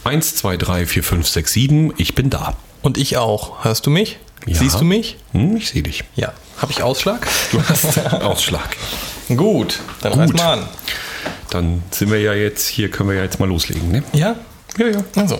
1, 2, 3, 4, 5, 6, 7. Ich bin da. Und ich auch. Hörst du mich? Ja. Siehst du mich? Ich sehe dich. Ja. Habe ich Ausschlag? Du hast Ausschlag. Gut, dann reiß mal an. Dann sind wir ja jetzt, hier können wir ja jetzt mal loslegen, ne? Ja? Ja, ja. Also.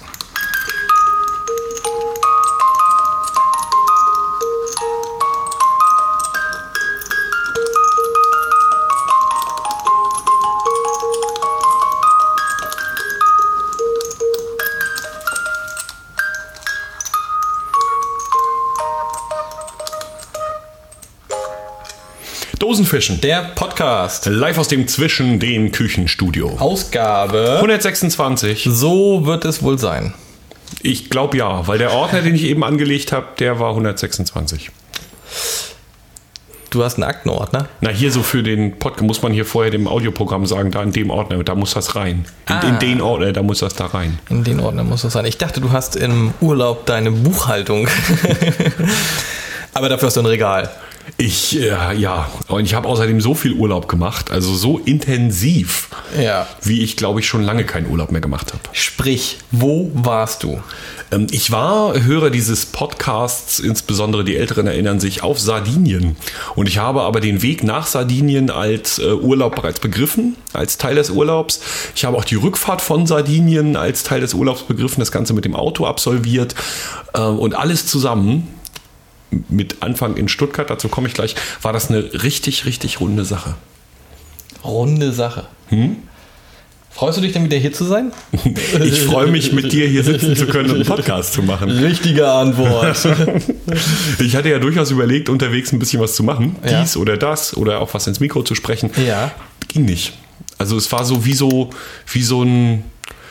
Dosenfischen. Der Podcast. Live aus dem Zwischen den Küchenstudio. Ausgabe 126. So wird es wohl sein. Ich glaube ja, weil der Ordner, den ich eben angelegt habe, der war 126. Du hast einen Aktenordner? Na, hier so für den Podcast muss man hier vorher dem Audioprogramm sagen, da in dem Ordner, da muss das rein. In den Ordner, da muss das da rein. In den Ordner muss das sein. Ich dachte, du hast im Urlaub deine Buchhaltung. Aber dafür hast du ein Regal. Ja, und ich habe außerdem so viel Urlaub gemacht, also so intensiv, wie ich, glaube ich, schon lange keinen Urlaub mehr gemacht habe. Sprich, wo warst du? Ich war Hörer dieses Podcasts, insbesondere die Älteren erinnern sich, auf Sardinien. Und ich habe aber den Weg nach Sardinien als Urlaub bereits begriffen, als Teil des Urlaubs. Ich habe auch die Rückfahrt von Sardinien als Teil des Urlaubs begriffen, das Ganze mit dem Auto absolviert und alles zusammen. Mit Anfang in Stuttgart, dazu komme ich gleich, war das eine richtig, richtig runde Sache. Runde Sache. Freust du dich denn wieder hier zu sein? Ich freue mich, mit dir hier sitzen zu können und einen Podcast zu machen. Richtige Antwort. Ich hatte ja durchaus überlegt, unterwegs ein bisschen was zu machen. Ja. Dies oder das oder auch was ins Mikro zu sprechen. Ja. Ging nicht. Also es war so wie so ein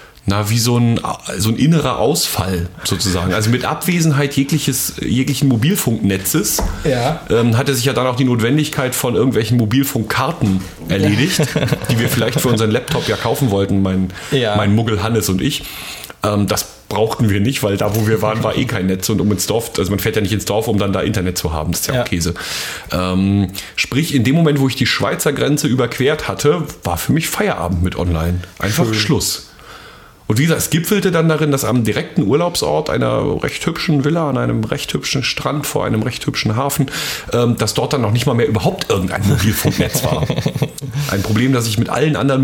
innerer Ausfall sozusagen. Also mit Abwesenheit jeglichen Mobilfunknetzes hatte sich ja dann auch die Notwendigkeit von irgendwelchen Mobilfunkkarten erledigt, die wir vielleicht für unseren Laptop ja kaufen wollten, mein Muggel Hannes und ich. Das brauchten wir nicht, weil da, wo wir waren, war eh kein Netz und um ins Dorf, also man fährt ja nicht ins Dorf, um dann da Internet zu haben, das ist ja auch Käse. Sprich, in dem Moment, wo ich die Schweizer Grenze überquert hatte, war für mich Feierabend mit online. Einfach Schluss. Und wie gesagt, es gipfelte dann darin, dass am direkten Urlaubsort einer recht hübschen Villa an einem recht hübschen Strand vor einem recht hübschen Hafen, dass dort dann noch nicht mal mehr überhaupt irgendein Mobilfunknetz war. Ein Problem, das ich mit allen anderen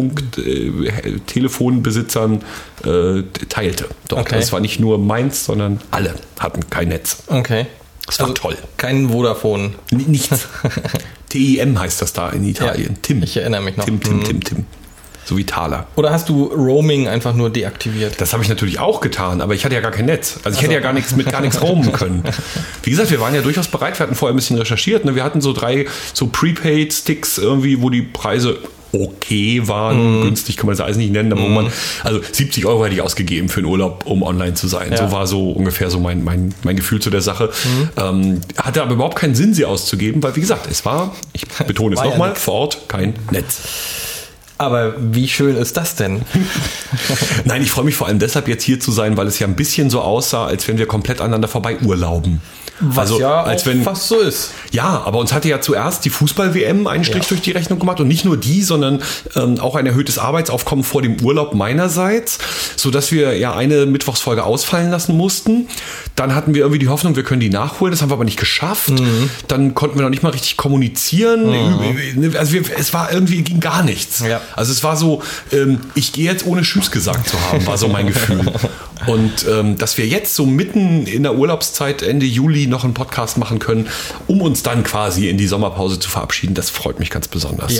Mobilfunk-Telefonbesitzern teilte. Dort. Okay. Das war nicht nur meins, sondern alle hatten kein Netz. Okay. Das war toll. Kein Vodafone. Nichts. TIM heißt das da in Italien. Ja, Tim. ich erinnere mich noch. Tim. So wie Thaler. Oder hast du Roaming einfach nur deaktiviert? Das habe ich natürlich auch getan, aber ich hatte ja gar kein Netz. Also ich hätte ja gar nichts roamen können. Wie gesagt, wir waren ja durchaus bereit. Wir hatten vorher ein bisschen recherchiert. Ne? Wir hatten so 3 Prepaid-Sticks irgendwie, wo die Preise okay waren. Günstig kann man das alles nicht nennen, aber also 70 € hätte ich ausgegeben für einen Urlaub, um online zu sein. Ja. So war so ungefähr so mein Gefühl zu der Sache. Hatte aber überhaupt keinen Sinn, sie auszugeben, weil wie gesagt, es war, ich betone es nochmal, vor Ort kein Netz. Aber wie schön ist das denn? Nein, ich freue mich vor allem deshalb jetzt hier zu sein, weil es ja ein bisschen so aussah, als wenn wir komplett aneinander vorbei urlauben. Was fast so ist. Ja, aber uns hatte ja zuerst die Fußball-WM einen Strich durch die Rechnung gemacht und nicht nur die, sondern auch ein erhöhtes Arbeitsaufkommen vor dem Urlaub meinerseits, sodass wir ja eine Mittwochsfolge ausfallen lassen mussten. Dann hatten wir irgendwie die Hoffnung, wir können die nachholen, das haben wir aber nicht geschafft. Dann konnten wir noch nicht mal richtig kommunizieren. Also es war irgendwie, ging gar nichts. Ja. Also es war so, ich gehe jetzt ohne Tschüss gesagt zu haben, war so mein Gefühl. Und dass wir jetzt so mitten in der Urlaubszeit, Ende Juli, noch einen Podcast machen können, um uns dann quasi in die Sommerpause zu verabschieden, das freut mich ganz besonders.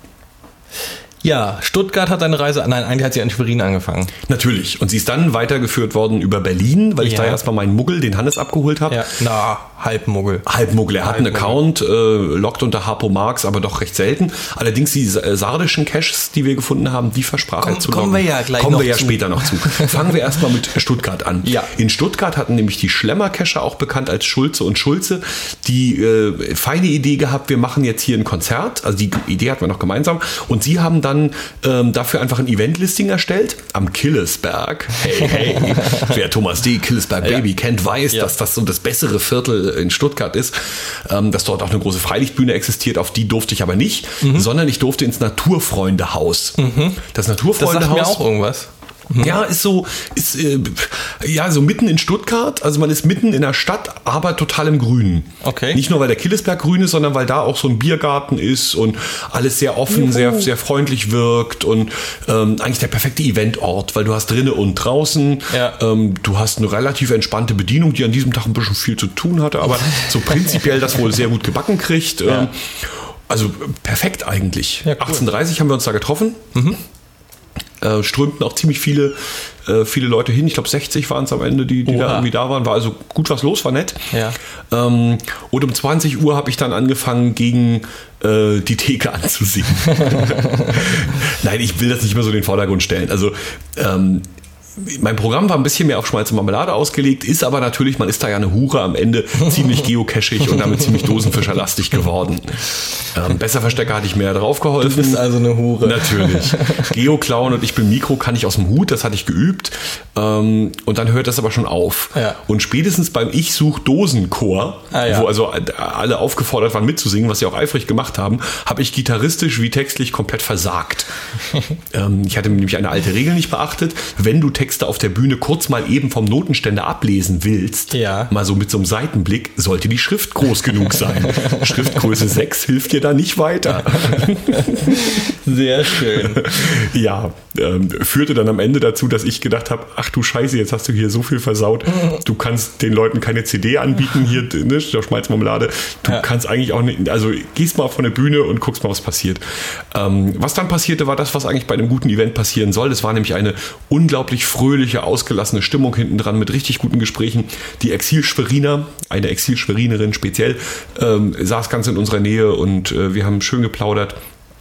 Ja, Stuttgart hat eine Reise, nein, eigentlich hat sie in Schwerin angefangen. Natürlich. Und sie ist dann weitergeführt worden über Berlin, weil ich da erstmal meinen Muggel, den Hannes, abgeholt habe. Ja, Halbmuggel. Er hat einen Account, loggt unter Harpo Marx, aber doch recht selten. Allerdings die sardischen Caches, die wir gefunden haben, die versprach er zu loggen. Kommen wir ja später noch zu. Fangen wir erstmal mit Stuttgart an. Ja. In Stuttgart hatten nämlich die Schlemmer-Cacher, auch bekannt als Schulze und Schulze, die feine Idee gehabt, wir machen jetzt hier ein Konzert. Also die Idee hatten wir noch gemeinsam. Und sie haben dann dafür einfach ein Eventlisting erstellt am Killesberg. Hey, wer Thomas D. Killesberg Baby kennt, weiß, dass das so das bessere Viertel in Stuttgart ist, dass dort auch eine große Freilichtbühne existiert. Auf die durfte ich aber nicht, sondern ich durfte ins Naturfreundehaus. Das Naturfreundehaus. Das sagt mir auch irgendwas. Ja, ist so mitten in Stuttgart, also man ist mitten in der Stadt, aber total im Grünen. Okay. Nicht nur, weil der Killesberg grün ist, sondern weil da auch so ein Biergarten ist und alles sehr offen, sehr, sehr freundlich wirkt und eigentlich der perfekte Eventort, weil du hast drinnen und draußen, du hast eine relativ entspannte Bedienung, die an diesem Tag ein bisschen viel zu tun hatte, aber so prinzipiell das wohl sehr gut gebacken kriegt. Also perfekt eigentlich. Ja, cool. 18:30 haben wir uns da getroffen. Strömten auch ziemlich viele Leute hin. Ich glaube 60 waren es am Ende, die da irgendwie da waren. War also gut was los, war nett. Ja. Und um 20 Uhr habe ich dann angefangen, gegen die Theke anzusingen. Nein, ich will das nicht mehr so in den Vordergrund stellen. Also mein Programm war ein bisschen mehr auf Schmalz und Marmelade ausgelegt, ist aber natürlich, man ist da ja eine Hure am Ende, ziemlich geocachig und damit ziemlich dosenfischerlastig geworden. Besserverstecker hatte ich mehr drauf geholfen. Du bist also eine Hure. Natürlich. Geoclown und ich bin Mikro kann ich aus dem Hut, das hatte ich geübt. Und dann hört das aber schon auf. Ja. Und spätestens beim Ich-Such-Dosen-Chor, wo also alle aufgefordert waren mitzusingen, was sie auch eifrig gemacht haben, habe ich gitarristisch wie textlich komplett versagt. Ich hatte nämlich eine alte Regel nicht beachtet. Wenn du Texte auf der Bühne kurz mal eben vom Notenständer ablesen willst, mal so mit so einem Seitenblick, sollte die Schrift groß genug sein. Schriftgröße 6 hilft dir da nicht weiter. Sehr schön. Ja, führte dann am Ende dazu, dass ich gedacht habe, ach du Scheiße, jetzt hast du hier so viel versaut. Du kannst den Leuten keine CD anbieten, hier, ne, Schmalzmarmelade. Du kannst eigentlich auch nicht, also gehst mal von der Bühne und guckst mal, was passiert. Was dann passierte, war das, was eigentlich bei einem guten Event passieren soll. Es war nämlich eine unglaublich fröhliche, ausgelassene Stimmung hinten dran mit richtig guten Gesprächen. Die Exil-Schweriner, eine Exil-Schwerinerin speziell, saß ganz in unserer Nähe und wir haben schön geplaudert.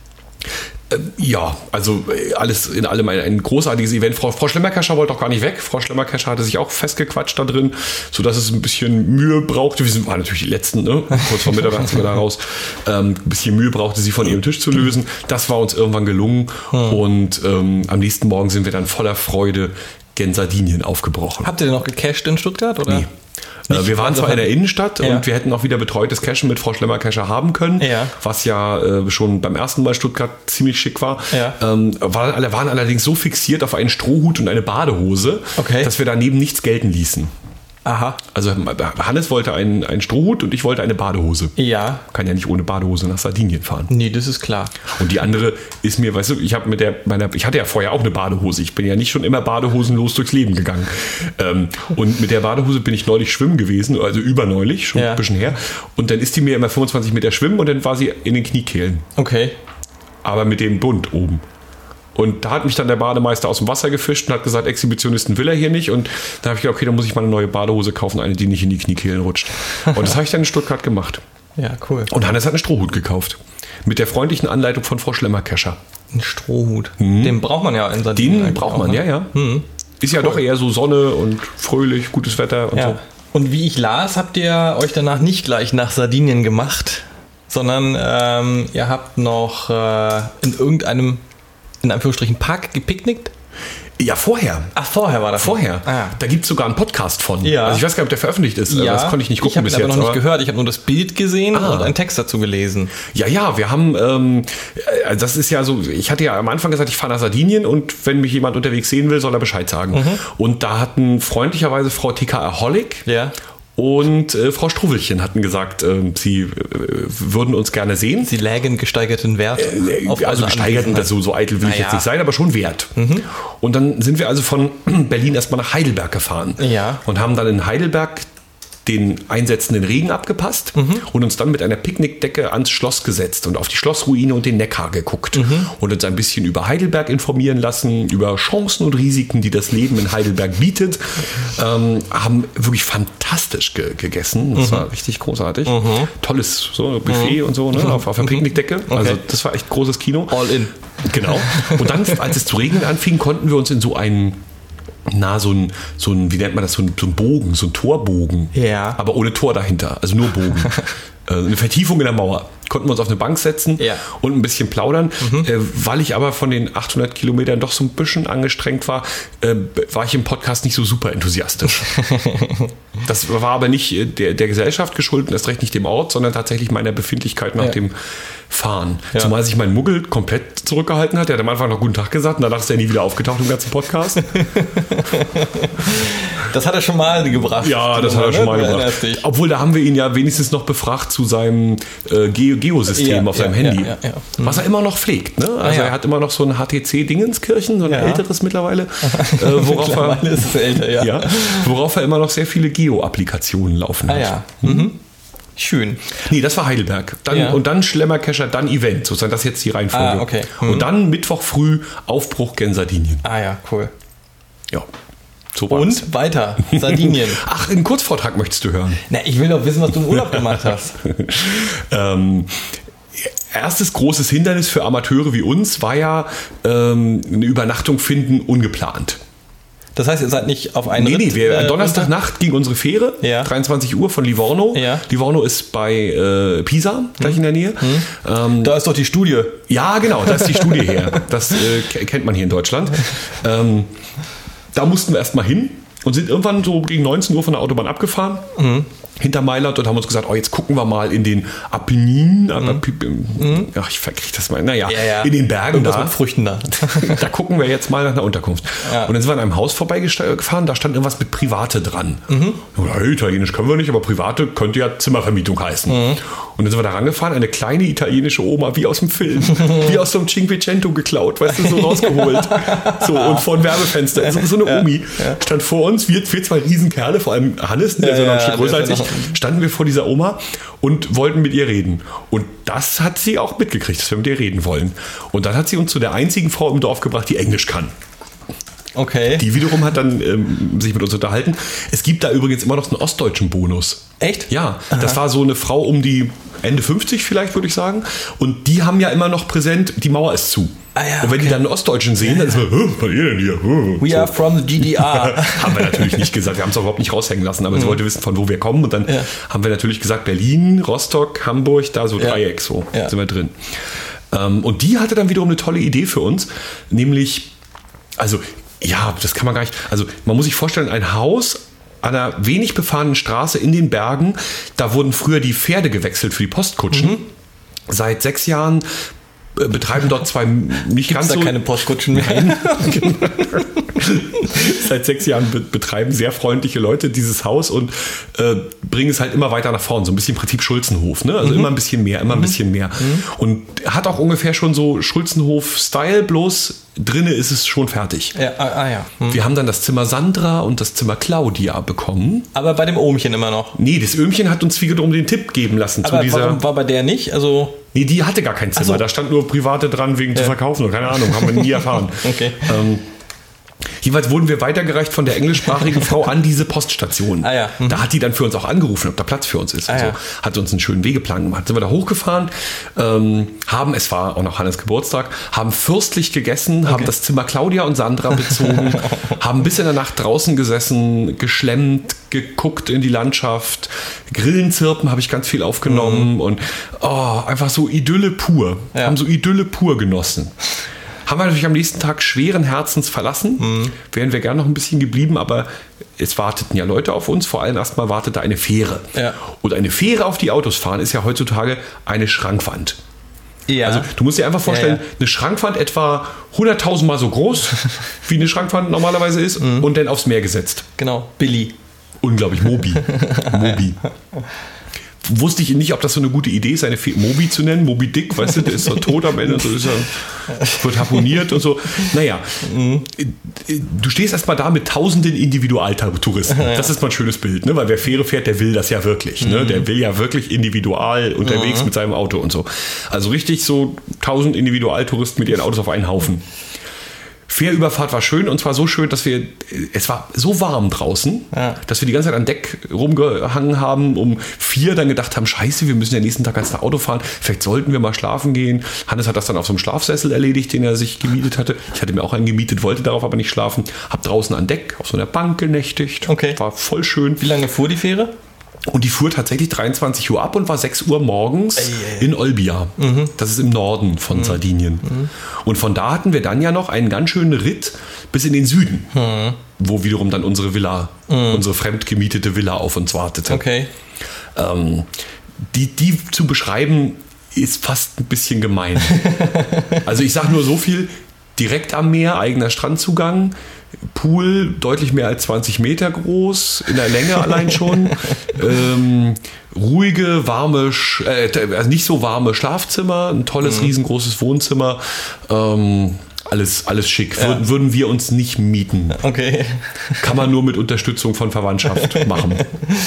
Ja, also alles in allem ein großartiges Event. Frau Schlemmerkescher wollte auch gar nicht weg. Frau Schlemmerkescher hatte sich auch festgequatscht da drin, sodass es ein bisschen Mühe brauchte. Wir waren natürlich die Letzten, ne? Kurz vor Mitternacht sind wir da raus. Ein bisschen Mühe brauchte sie von ihrem Tisch zu lösen. Das war uns irgendwann gelungen. Und am nächsten Morgen sind wir dann voller Freude gen Sardinien aufgebrochen. Habt ihr denn noch gecached in Stuttgart? Oder? Nee. Wir waren zwar in der Innenstadt und wir hätten auch wieder betreutes Cashen mit Frau Schlemmerkescher haben können, was ja schon beim ersten Mal Stuttgart ziemlich schick war. Waren allerdings so fixiert auf einen Strohhut und eine Badehose, dass wir daneben nichts gelten ließen. Aha. Also Hannes wollte einen Strohhut und ich wollte eine Badehose. Ja. Kann ja nicht ohne Badehose nach Sardinien fahren. Nee, das ist klar. Und die andere ist mir, weißt du, ich hatte ja vorher auch eine Badehose. Ich bin ja nicht schon immer badehosenlos durchs Leben gegangen. Und mit der Badehose bin ich neulich schwimmen gewesen, also überneulich, schon ein bisschen her. Und dann ist die mir immer 25 Meter schwimmen und dann war sie in den Kniekehlen. Okay. Aber mit dem Bund oben. Und da hat mich dann der Bademeister aus dem Wasser gefischt und hat gesagt, Exhibitionisten will er hier nicht. Und da habe ich gedacht, okay, dann muss ich mal eine neue Badehose kaufen, eine, die nicht in die Kniekehlen rutscht. Und das habe ich dann in Stuttgart gemacht. Ja, cool. Und Hannes hat einen Strohhut gekauft. Mit der freundlichen Anleitung von Frau Schlemmerkescher. Ein Strohhut. Den braucht man ja in Sardinien. Den braucht man, auch, ne? Ja. Ist ja doch eher so Sonne und fröhlich, gutes Wetter und so. Und wie ich las, habt ihr euch danach nicht gleich nach Sardinien gemacht, sondern ihr habt noch in irgendeinem, in Anführungsstrichen, Park gepicknickt? Ja, vorher. Ach, vorher war das? Vorher. Ah. Da gibt es sogar einen Podcast von. Ja. Also ich weiß gar nicht, ob der veröffentlicht ist. Ja. Das konnte ich nicht gucken bis jetzt. Ich habe ihn aber noch nicht gehört. Ich habe nur das Bild gesehen und einen Text dazu gelesen. Ja, wir haben, das ist ja so, ich hatte ja am Anfang gesagt, ich fahre nach Sardinien und wenn mich jemand unterwegs sehen will, soll er Bescheid sagen. Und da hatten freundlicherweise Frau TKR Hollig und Frau Struwelchen hatten gesagt, sie würden uns gerne sehen. Sie lägen gesteigerten Wert auf also gesteigerten, das so eitel will ich jetzt nicht sein, aber schon Wert. Und dann sind wir also von Berlin erstmal nach Heidelberg gefahren und haben dann in Heidelberg den einsetzenden Regen abgepasst und uns dann mit einer Picknickdecke ans Schloss gesetzt und auf die Schlossruine und den Neckar geguckt und uns ein bisschen über Heidelberg informieren lassen, über Chancen und Risiken, die das Leben in Heidelberg bietet. Haben wirklich fantastisch gegessen. Das war richtig großartig. Tolles so Buffet und so, ne, auf der Picknickdecke. Also das war echt großes Kino. All in. Genau. Und dann, als es zu regnen anfing, konnten wir uns in so einen so ein, wie nennt man das, so ein Bogen, so ein Torbogen, aber ohne Tor dahinter, also nur Bogen. Eine Vertiefung in der Mauer. Konnten wir uns auf eine Bank setzen und ein bisschen plaudern. Weil ich aber von den 800 Kilometern doch so ein bisschen angestrengt war, war ich im Podcast nicht so super enthusiastisch. Das war aber nicht der Gesellschaft geschuldet, erst recht nicht dem Ort, sondern tatsächlich meiner Befindlichkeit nach dem fahren. Ja. Zumal sich mein Muggel komplett zurückgehalten hat. Der hat am Anfang noch guten Tag gesagt und danach ist er nie wieder aufgetaucht im ganzen Podcast. Das hat er schon mal gebracht. Ja, das hat er schon mal gebracht. Obwohl, da haben wir ihn ja wenigstens noch befragt zu seinem Geosystem auf seinem Handy. Ja. Was er immer noch pflegt. Ne? Also er hat immer noch so ein HTC-Dingenskirchen, so ein älteres mittlerweile. Mittlerweile ist es älter, ja. Worauf er immer noch sehr viele Geo-Applikationen laufen hat. Ja. Mhm. Schön. Nee, das war Heidelberg. Und dann Schlemmerkescher, dann Event. Sozusagen das ist jetzt die Reihenfolge. Okay. Und dann Mittwoch früh Aufbruch gen Sardinien. Ja, cool. Ja. So war's. Und weiter, Sardinien. Ach, einen Kurzvortrag möchtest du hören? Na, ich will doch wissen, was du im Urlaub gemacht hast. Erstes großes Hindernis für Amateure wie uns war ja eine Übernachtung finden ungeplant. Das heißt, ihr seid nicht auf einen Ritt, Donnerstagnacht ging unsere Fähre, 23 Uhr von Livorno. Ja. Livorno ist bei Pisa, gleich in der Nähe. Da ist doch die Studie. Ja, genau, da ist die Studie her. Das kennt man hier in Deutschland. Da mussten wir erstmal hin und sind irgendwann so gegen 19 Uhr von der Autobahn abgefahren. Hinter Mailand und haben uns gesagt, jetzt gucken wir mal in den Apenninen. Ach, ich verkriege das mal. Naja, in den Bergen. Und das mit Früchten da. Da gucken wir jetzt mal nach einer Unterkunft. Ja. Und dann sind wir an einem Haus vorbeigefahren, da stand irgendwas mit Private dran. Hey, Italienisch können wir nicht, aber Private könnte ja Zimmervermietung heißen. Und dann sind wir da rangefahren, eine kleine italienische Oma, wie aus dem Film, wie aus so einem Cinquecento geklaut, weißt du, so rausgeholt. So, und vor ein Werbefenster. So eine Omi stand vor uns, wir zwei Riesenkerle, vor allem Hannes, der so noch ein Stück größer als ich, standen wir vor dieser Oma und wollten mit ihr reden. Und das hat sie auch mitgekriegt, dass wir mit ihr reden wollen. Und dann hat sie uns zu der einzigen Frau im Dorf gebracht, die Englisch kann. Okay. Die wiederum hat dann sich mit uns unterhalten. Es gibt da übrigens immer noch einen ostdeutschen Bonus. Echt? Ja, das war so eine Frau um die Ende 50 vielleicht, würde ich sagen. Und die haben ja immer noch präsent, die Mauer ist zu. Und wenn die dann einen Ostdeutschen sehen, dann ist man, was ist denn hier? We are from the GDR. Haben wir natürlich nicht gesagt. Wir haben es auch überhaupt nicht raushängen lassen, aber sie wollte wissen, von wo wir kommen. Und dann haben wir natürlich gesagt, Berlin, Rostock, Hamburg, da so Dreieck, so sind wir drin. Und die hatte dann wiederum eine tolle Idee für uns, nämlich, also, ja, das kann man gar nicht, also man muss sich vorstellen, ein Haus an einer wenig befahrenen Straße in den Bergen, da wurden früher die Pferde gewechselt für die Postkutschen. Seit 6 Jahren betreiben dort zwei nicht Gibt's ganz da so... keine Postkutschen mehr? Seit 6 Jahren betreiben sehr freundliche Leute dieses Haus und bringen es halt immer weiter nach vorn. So ein bisschen Prinzip Schulzenhof. Ne? Also immer ein bisschen mehr, immer ein bisschen mehr. Und hat auch ungefähr schon so Schulzenhof-Style, bloß drinne ist es schon fertig. Wir haben dann das Zimmer Sandra und das Zimmer Claudia bekommen. Aber bei dem Ohmchen immer noch? Nee, das Öhmchen hat uns wiederum den Tipp geben lassen. Aber warum war bei der nicht? Also... Nee, die hatte gar kein Zimmer. Da stand nur Private dran, wegen zu verkaufen. Keine Ahnung, haben wir nie erfahren. Okay. Jeweils wurden wir weitergereicht von der englischsprachigen Frau an diese Poststation. Da hat die dann für uns auch angerufen, ob da Platz für uns ist. Hat uns einen schönen Wegeplan gemacht. Sind wir da hochgefahren, es war auch noch Hannes Geburtstag, haben fürstlich gegessen, haben das Zimmer Claudia und Sandra bezogen, haben bis in der Nacht draußen gesessen, geschlemmt, geguckt in die Landschaft, Grillenzirpen habe ich ganz viel aufgenommen und einfach so Idylle pur. Haben so Idylle pur genossen. Haben wir natürlich am nächsten Tag schweren Herzens verlassen. Wären wir gern noch ein bisschen geblieben, aber es warteten ja Leute auf uns. Vor allem erstmal wartete eine Fähre. Und eine Fähre auf die Autos fahren ist ja heutzutage eine Schrankwand. Also du musst dir einfach vorstellen, eine Schrankwand etwa 100.000 Mal so groß, wie eine Schrankwand normalerweise ist, und dann aufs Meer gesetzt. Genau, Billy. Unglaublich, Moby. Wusste ich nicht, ob das so eine gute Idee ist, eine Moby zu nennen. Moby Dick, weißt du, der ist so tot am Ende, so ist wird harponiert und so. Naja, du stehst erstmal da mit tausenden Individualtouristen. Das ist mal ein schönes Bild, ne? Weil wer Fähre fährt, der will das ja wirklich. Ne? Der will ja wirklich individual unterwegs mit seinem Auto und so. Also richtig so 1000 Individualtouristen mit ihren Autos auf einen Haufen. Fährüberfahrt war schön und zwar so schön, dass es war so warm draußen, dass wir die ganze Zeit an Deck rumgehangen haben, um 4 dann gedacht haben, scheiße, wir müssen ja nächsten Tag ganz nach Auto fahren, vielleicht sollten wir mal schlafen gehen. Hannes hat das dann auf so einem Schlafsessel erledigt, den er sich gemietet hatte. Ich hatte mir auch einen gemietet, wollte darauf aber nicht schlafen. Hab draußen an Deck auf so einer Bank genächtigt. War voll schön. Wie lange fuhr die Fähre? Und die fuhr tatsächlich 23 Uhr ab und war 6 Uhr morgens in Olbia. Das ist im Norden von Sardinien. Und von da hatten wir dann ja noch einen ganz schönen Ritt bis in den Süden, wo wiederum dann unsere Villa, unsere fremdgemietete Villa auf uns wartete. Die zu beschreiben ist fast ein bisschen gemein. Also ich sage nur so viel, direkt am Meer, eigener Strandzugang, Pool deutlich mehr als 20 Meter groß, in der Länge allein schon, ruhige, warme, also nicht so warme Schlafzimmer, ein tolles, riesengroßes Wohnzimmer, alles schick. Ja. Würden wir uns nicht mieten. Okay. Kann man nur mit Unterstützung von Verwandtschaft machen.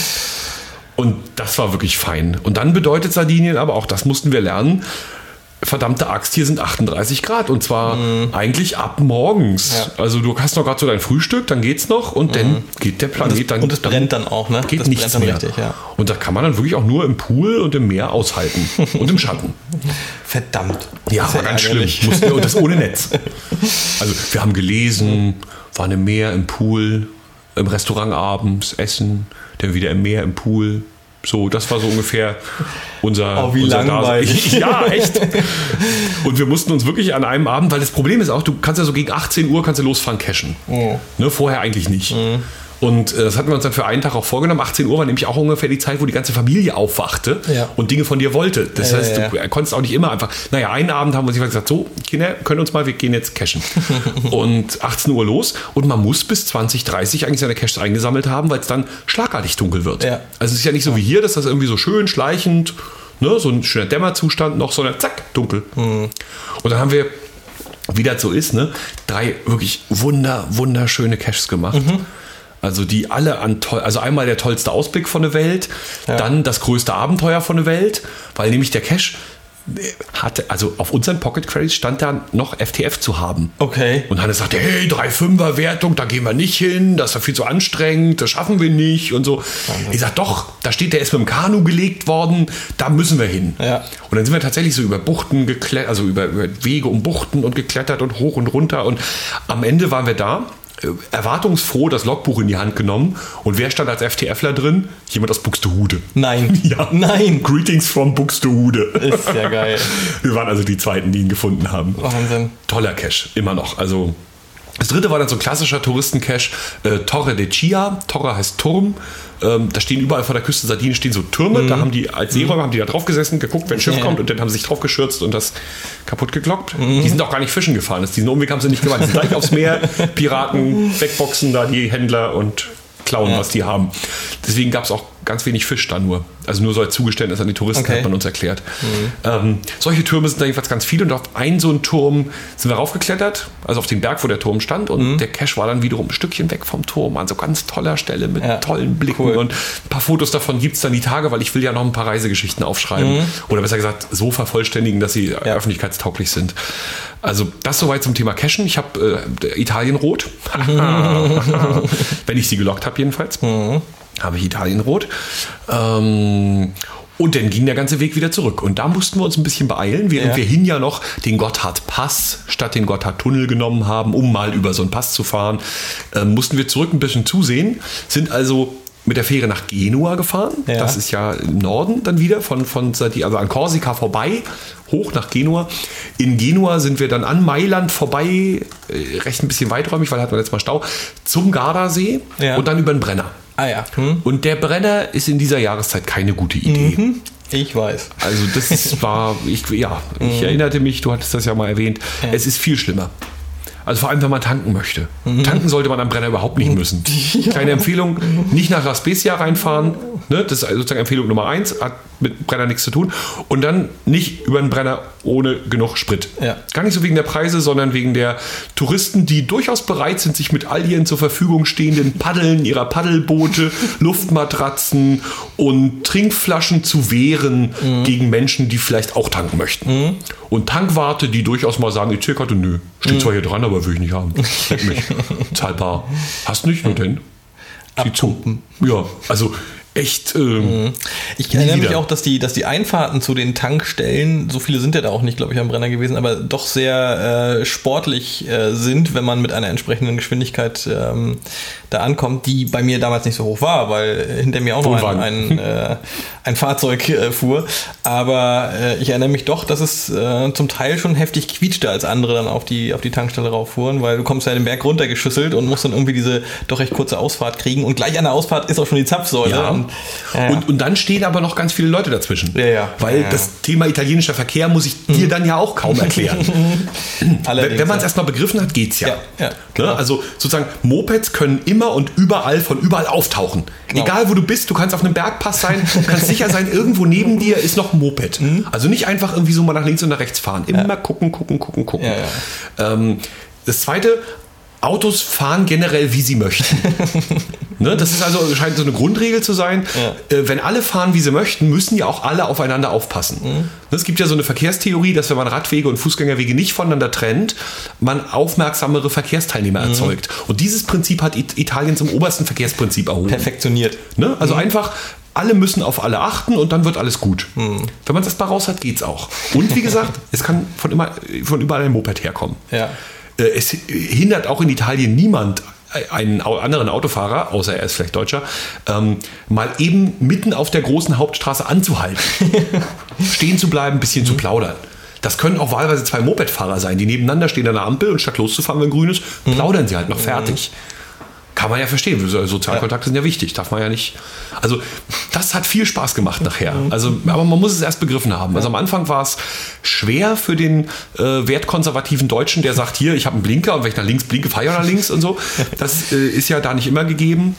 Und das war wirklich fein. Und dann bedeutet Sardinien, aber auch das mussten wir lernen, verdammte Axt, hier sind 38 Grad und zwar eigentlich ab morgens. Ja. Also du hast noch gerade so dein Frühstück, dann geht's noch und dann geht der Planet. Und es brennt dann auch, ne? Geht das nichts brennt dann mehr. Richtig, ja. Und da kann man dann wirklich auch nur im Pool und im Meer aushalten und im Schatten. Verdammt. Ja, war ganz schlimm. Und das ohne Netz. Also wir haben gelesen, waren im Meer, im Pool, im Restaurant abends, essen, dann wieder im Meer, im Pool. So, das war so ungefähr unser wie langweilig. Ja, echt. Und wir mussten uns wirklich an einem Abend, weil das Problem ist auch, du kannst ja so gegen 18 Uhr kannst du losfahren cashen. Oh. Ne, vorher eigentlich nicht. Und das hatten wir uns dann für einen Tag auch vorgenommen. 18 Uhr war nämlich auch ungefähr die Zeit, wo die ganze Familie aufwachte und Dinge von dir wollte. Das heißt, du konntest auch nicht immer einfach... Naja, einen Abend haben wir uns gesagt, so, Kinder, können uns mal, wir gehen jetzt cashen. Und 18 Uhr los. Und man muss bis 20:30 eigentlich seine Caches eingesammelt haben, weil es dann schlagartig dunkel wird. Ja. Also es ist ja nicht so wie hier, dass das irgendwie so schön schleichend, ne, so ein schöner Dämmerzustand noch, sondern zack, dunkel. Und dann haben wir, wie das so ist, ne, 3 wirklich wunderschöne Caches gemacht. Also die alle also einmal der tollste Ausblick von der Welt, dann das größte Abenteuer von der Welt, weil nämlich der Cache hatte, also auf unseren Pocket Credits stand da noch FTF zu haben. Okay. Und Hannes sagte, hey, 3,5er Wertung, da gehen wir nicht hin, das ist ja viel zu anstrengend, das schaffen wir nicht und so. Wahnsinn. Ich sag, doch, da steht, der ist mit dem Kanu gelegt worden, da müssen wir hin. Ja. Und dann sind wir tatsächlich so über Buchten geklettert, also über Wege um Buchten und geklettert und hoch und runter und am Ende waren wir da. Erwartungsfroh das Logbuch in die Hand genommen und wer stand als FTFler drin? Jemand aus Buxtehude. Nein. Ja. Nein. Greetings from Buxtehude. Ist ja geil. Wir waren also die Zweiten, die ihn gefunden haben. Wahnsinn. Toller Cache, immer noch. Also das dritte war dann so ein klassischer Touristencache, Torre de Chia. Torre heißt Turm. Da stehen überall vor der Küste Sardinien stehen so Türme. Da haben die als Seeräuber haben die da drauf gesessen, geguckt, wenn ein Schiff kommt und dann haben sie sich drauf geschürzt und das kaputt geglockt. Die sind auch gar nicht fischen gefahren. Diesen Umweg haben sie nicht gemacht. Die sind gleich aufs Meer. Piraten wegboxen da die Händler und klauen, was die haben. Deswegen gab es auch ganz wenig Fisch da nur. Also nur so als Zugeständnis an die Touristen, hat man uns erklärt. Solche Türme sind da jedenfalls ganz viele und auf einen so einen Turm sind wir raufgeklettert, also auf den Berg, wo der Turm stand und der Cache war dann wiederum ein Stückchen weg vom Turm, an so ganz toller Stelle mit tollen Blicken und ein paar Fotos davon gibt es dann die Tage, weil ich will ja noch ein paar Reisegeschichten aufschreiben oder besser gesagt so vervollständigen, dass sie öffentlichkeitstauglich sind. Also das soweit zum Thema Cachen. Ich habe Italienrot, wenn ich sie gelockt habe jedenfalls. Habe ich Italienrot. Und dann ging der ganze Weg wieder zurück. Und da mussten wir uns ein bisschen beeilen, während wir hin ja noch den Gotthardpass statt den Gotthardtunnel genommen haben, um mal über so einen Pass zu fahren. Mussten wir zurück ein bisschen zusehen, sind also mit der Fähre nach Genua gefahren. Ja. Das ist ja im Norden dann wieder, von also an Korsika vorbei, hoch nach Genua. In Genua sind wir dann an Mailand vorbei, recht ein bisschen weiträumig, weil hatten wir letztes Mal Stau, zum Gardasee und dann über den Brenner. Ah ja. Und der Brenner ist in dieser Jahreszeit keine gute Idee. Ich weiß. Also das war, ich erinnerte mich, du hattest das ja mal erwähnt, es ist viel schlimmer. Also vor allem, wenn man tanken möchte. Tanken sollte man am Brenner überhaupt nicht müssen. Kleine Empfehlung, nicht nach La Spezia reinfahren. Ne? Das ist sozusagen Empfehlung Nummer 1, hat mit Brenner nichts zu tun. Und dann nicht über den Brenner ohne genug Sprit. Ja. Gar nicht so wegen der Preise, sondern wegen der Touristen, die durchaus bereit sind, sich mit all ihren zur Verfügung stehenden Paddeln, ihrer Paddelboote, Luftmatratzen und Trinkflaschen zu wehren gegen Menschen, die vielleicht auch tanken möchten. Und Tankwarte, die durchaus mal sagen, EC-Karte, nö, steht zwar hier dran, aber will ich nicht haben. Leck mich. Zahlbar. Hast du nicht? Nur denn? Abpumpen. Ja, also echt. Ich erinnere mich auch, dass die Einfahrten zu den Tankstellen, so viele sind ja da auch nicht, glaube ich, am Brenner gewesen, aber doch sehr sportlich sind, wenn man mit einer entsprechenden Geschwindigkeit da ankommt, die bei mir damals nicht so hoch war, weil hinter mir auch noch ein Fahrzeug fuhr. Aber ich erinnere mich doch, dass es zum Teil schon heftig quietschte, als andere dann auf die Tankstelle rauffuhren, weil du kommst ja den Berg runtergeschüsselt und musst dann irgendwie diese doch recht kurze Ausfahrt kriegen und gleich an der Ausfahrt ist auch schon die Zapfsäule und Und dann stehen aber noch ganz viele Leute dazwischen. Weil das Thema italienischer Verkehr muss ich dir dann ja auch kaum erklären. Wenn man es erstmal begriffen hat, geht's ja. Ne? Also sozusagen, Mopeds können immer und überall von überall auftauchen. Genau. Egal wo du bist, du kannst auf einem Bergpass sein, du kannst sicher sein, irgendwo neben dir ist noch ein Moped. Also nicht einfach irgendwie so mal nach links und nach rechts fahren. Immer gucken. Das Zweite, Autos fahren generell, wie sie möchten. Ne, das ist also, scheint so eine Grundregel zu sein. Wenn alle fahren, wie sie möchten, müssen ja auch alle aufeinander aufpassen. Es gibt ja so eine Verkehrstheorie, dass wenn man Radwege und Fußgängerwege nicht voneinander trennt, man aufmerksamere Verkehrsteilnehmer erzeugt. Und dieses Prinzip hat Italien zum obersten Verkehrsprinzip erhoben. Perfektioniert. Ne? Also einfach, alle müssen auf alle achten und dann wird alles gut. Wenn man es erstmal raus hat, geht's auch. Und wie gesagt, es kann von überall ein Moped herkommen. Es hindert auch in Italien niemand, einen anderen Autofahrer, außer er ist vielleicht Deutscher, mal eben mitten auf der großen Hauptstraße anzuhalten. Stehen zu bleiben, ein bisschen zu plaudern. Das können auch wahlweise 2 Mopedfahrer sein, die nebeneinander stehen an der Ampel und statt loszufahren, wenn grün ist, plaudern sie halt noch fertig. Kann man ja verstehen. Sozialkontakte sind ja wichtig. Darf man ja nicht. Also, das hat viel Spaß gemacht nachher. Also, aber man muss es erst begriffen haben. Also, am Anfang war es schwer für den wertkonservativen Deutschen, der sagt, hier, ich habe einen Blinker und wenn ich nach links blinke, fahre ich auch nach links und so. Das ist ja da nicht immer gegeben.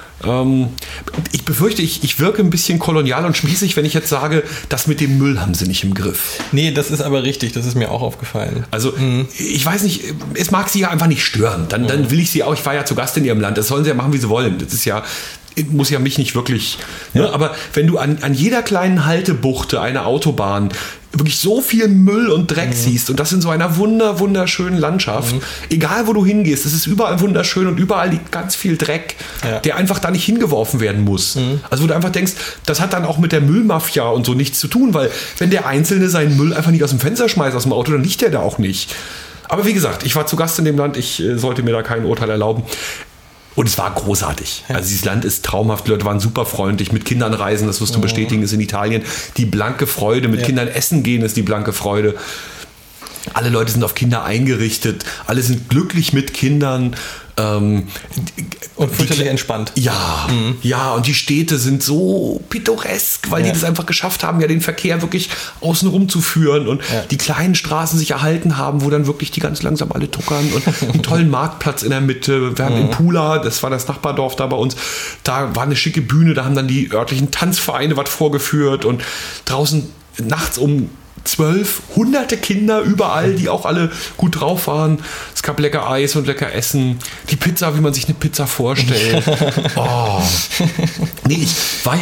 Ich befürchte, ich wirke ein bisschen kolonial und spießig, wenn ich jetzt sage, das mit dem Müll haben sie nicht im Griff. Nee, das ist aber richtig, das ist mir auch aufgefallen. Also, ich weiß nicht, es mag sie ja einfach nicht stören. Dann will ich sie auch, ich war ja zu Gast in ihrem Land, das sollen sie ja machen, wie sie wollen. Das ist ja, muss ja mich nicht wirklich. Ne? Aber wenn du an jeder kleinen Haltebuchte einer Autobahn wirklich so viel Müll und Dreck siehst und das in so einer wunderschönen Landschaft, egal wo du hingehst, es ist überall wunderschön und überall liegt ganz viel Dreck, der einfach da nicht hingeworfen werden muss. Also wo du einfach denkst, das hat dann auch mit der Müllmafia und so nichts zu tun, weil wenn der Einzelne seinen Müll einfach nicht aus dem Fenster schmeißt, aus dem Auto, dann liegt der da auch nicht. Aber wie gesagt, ich war zu Gast in dem Land, ich sollte mir da kein Urteil erlauben. Und es war großartig. Also dieses Land ist traumhaft, die Leute waren super freundlich, mit Kindern reisen, das wirst du bestätigen, ist in Italien die blanke Freude, mit Kindern essen gehen ist die blanke Freude. Alle Leute sind auf Kinder eingerichtet, alle sind glücklich mit Kindern. Und fürchterlich entspannt. Ja, und die Städte sind so pittoresk, weil die das einfach geschafft haben, ja den Verkehr wirklich außenrum zu führen und die kleinen Straßen sich erhalten haben, wo dann wirklich die ganz langsam alle tuckern und einen tollen Marktplatz in der Mitte. Wir haben in Pula, das war das Nachbardorf da bei uns, da war eine schicke Bühne, da haben dann die örtlichen Tanzvereine was vorgeführt und draußen nachts um 12, hunderte Kinder überall, die auch alle gut drauf waren. Es gab lecker Eis und lecker Essen. Die Pizza, wie man sich eine Pizza vorstellt. Oh. Nee, ich war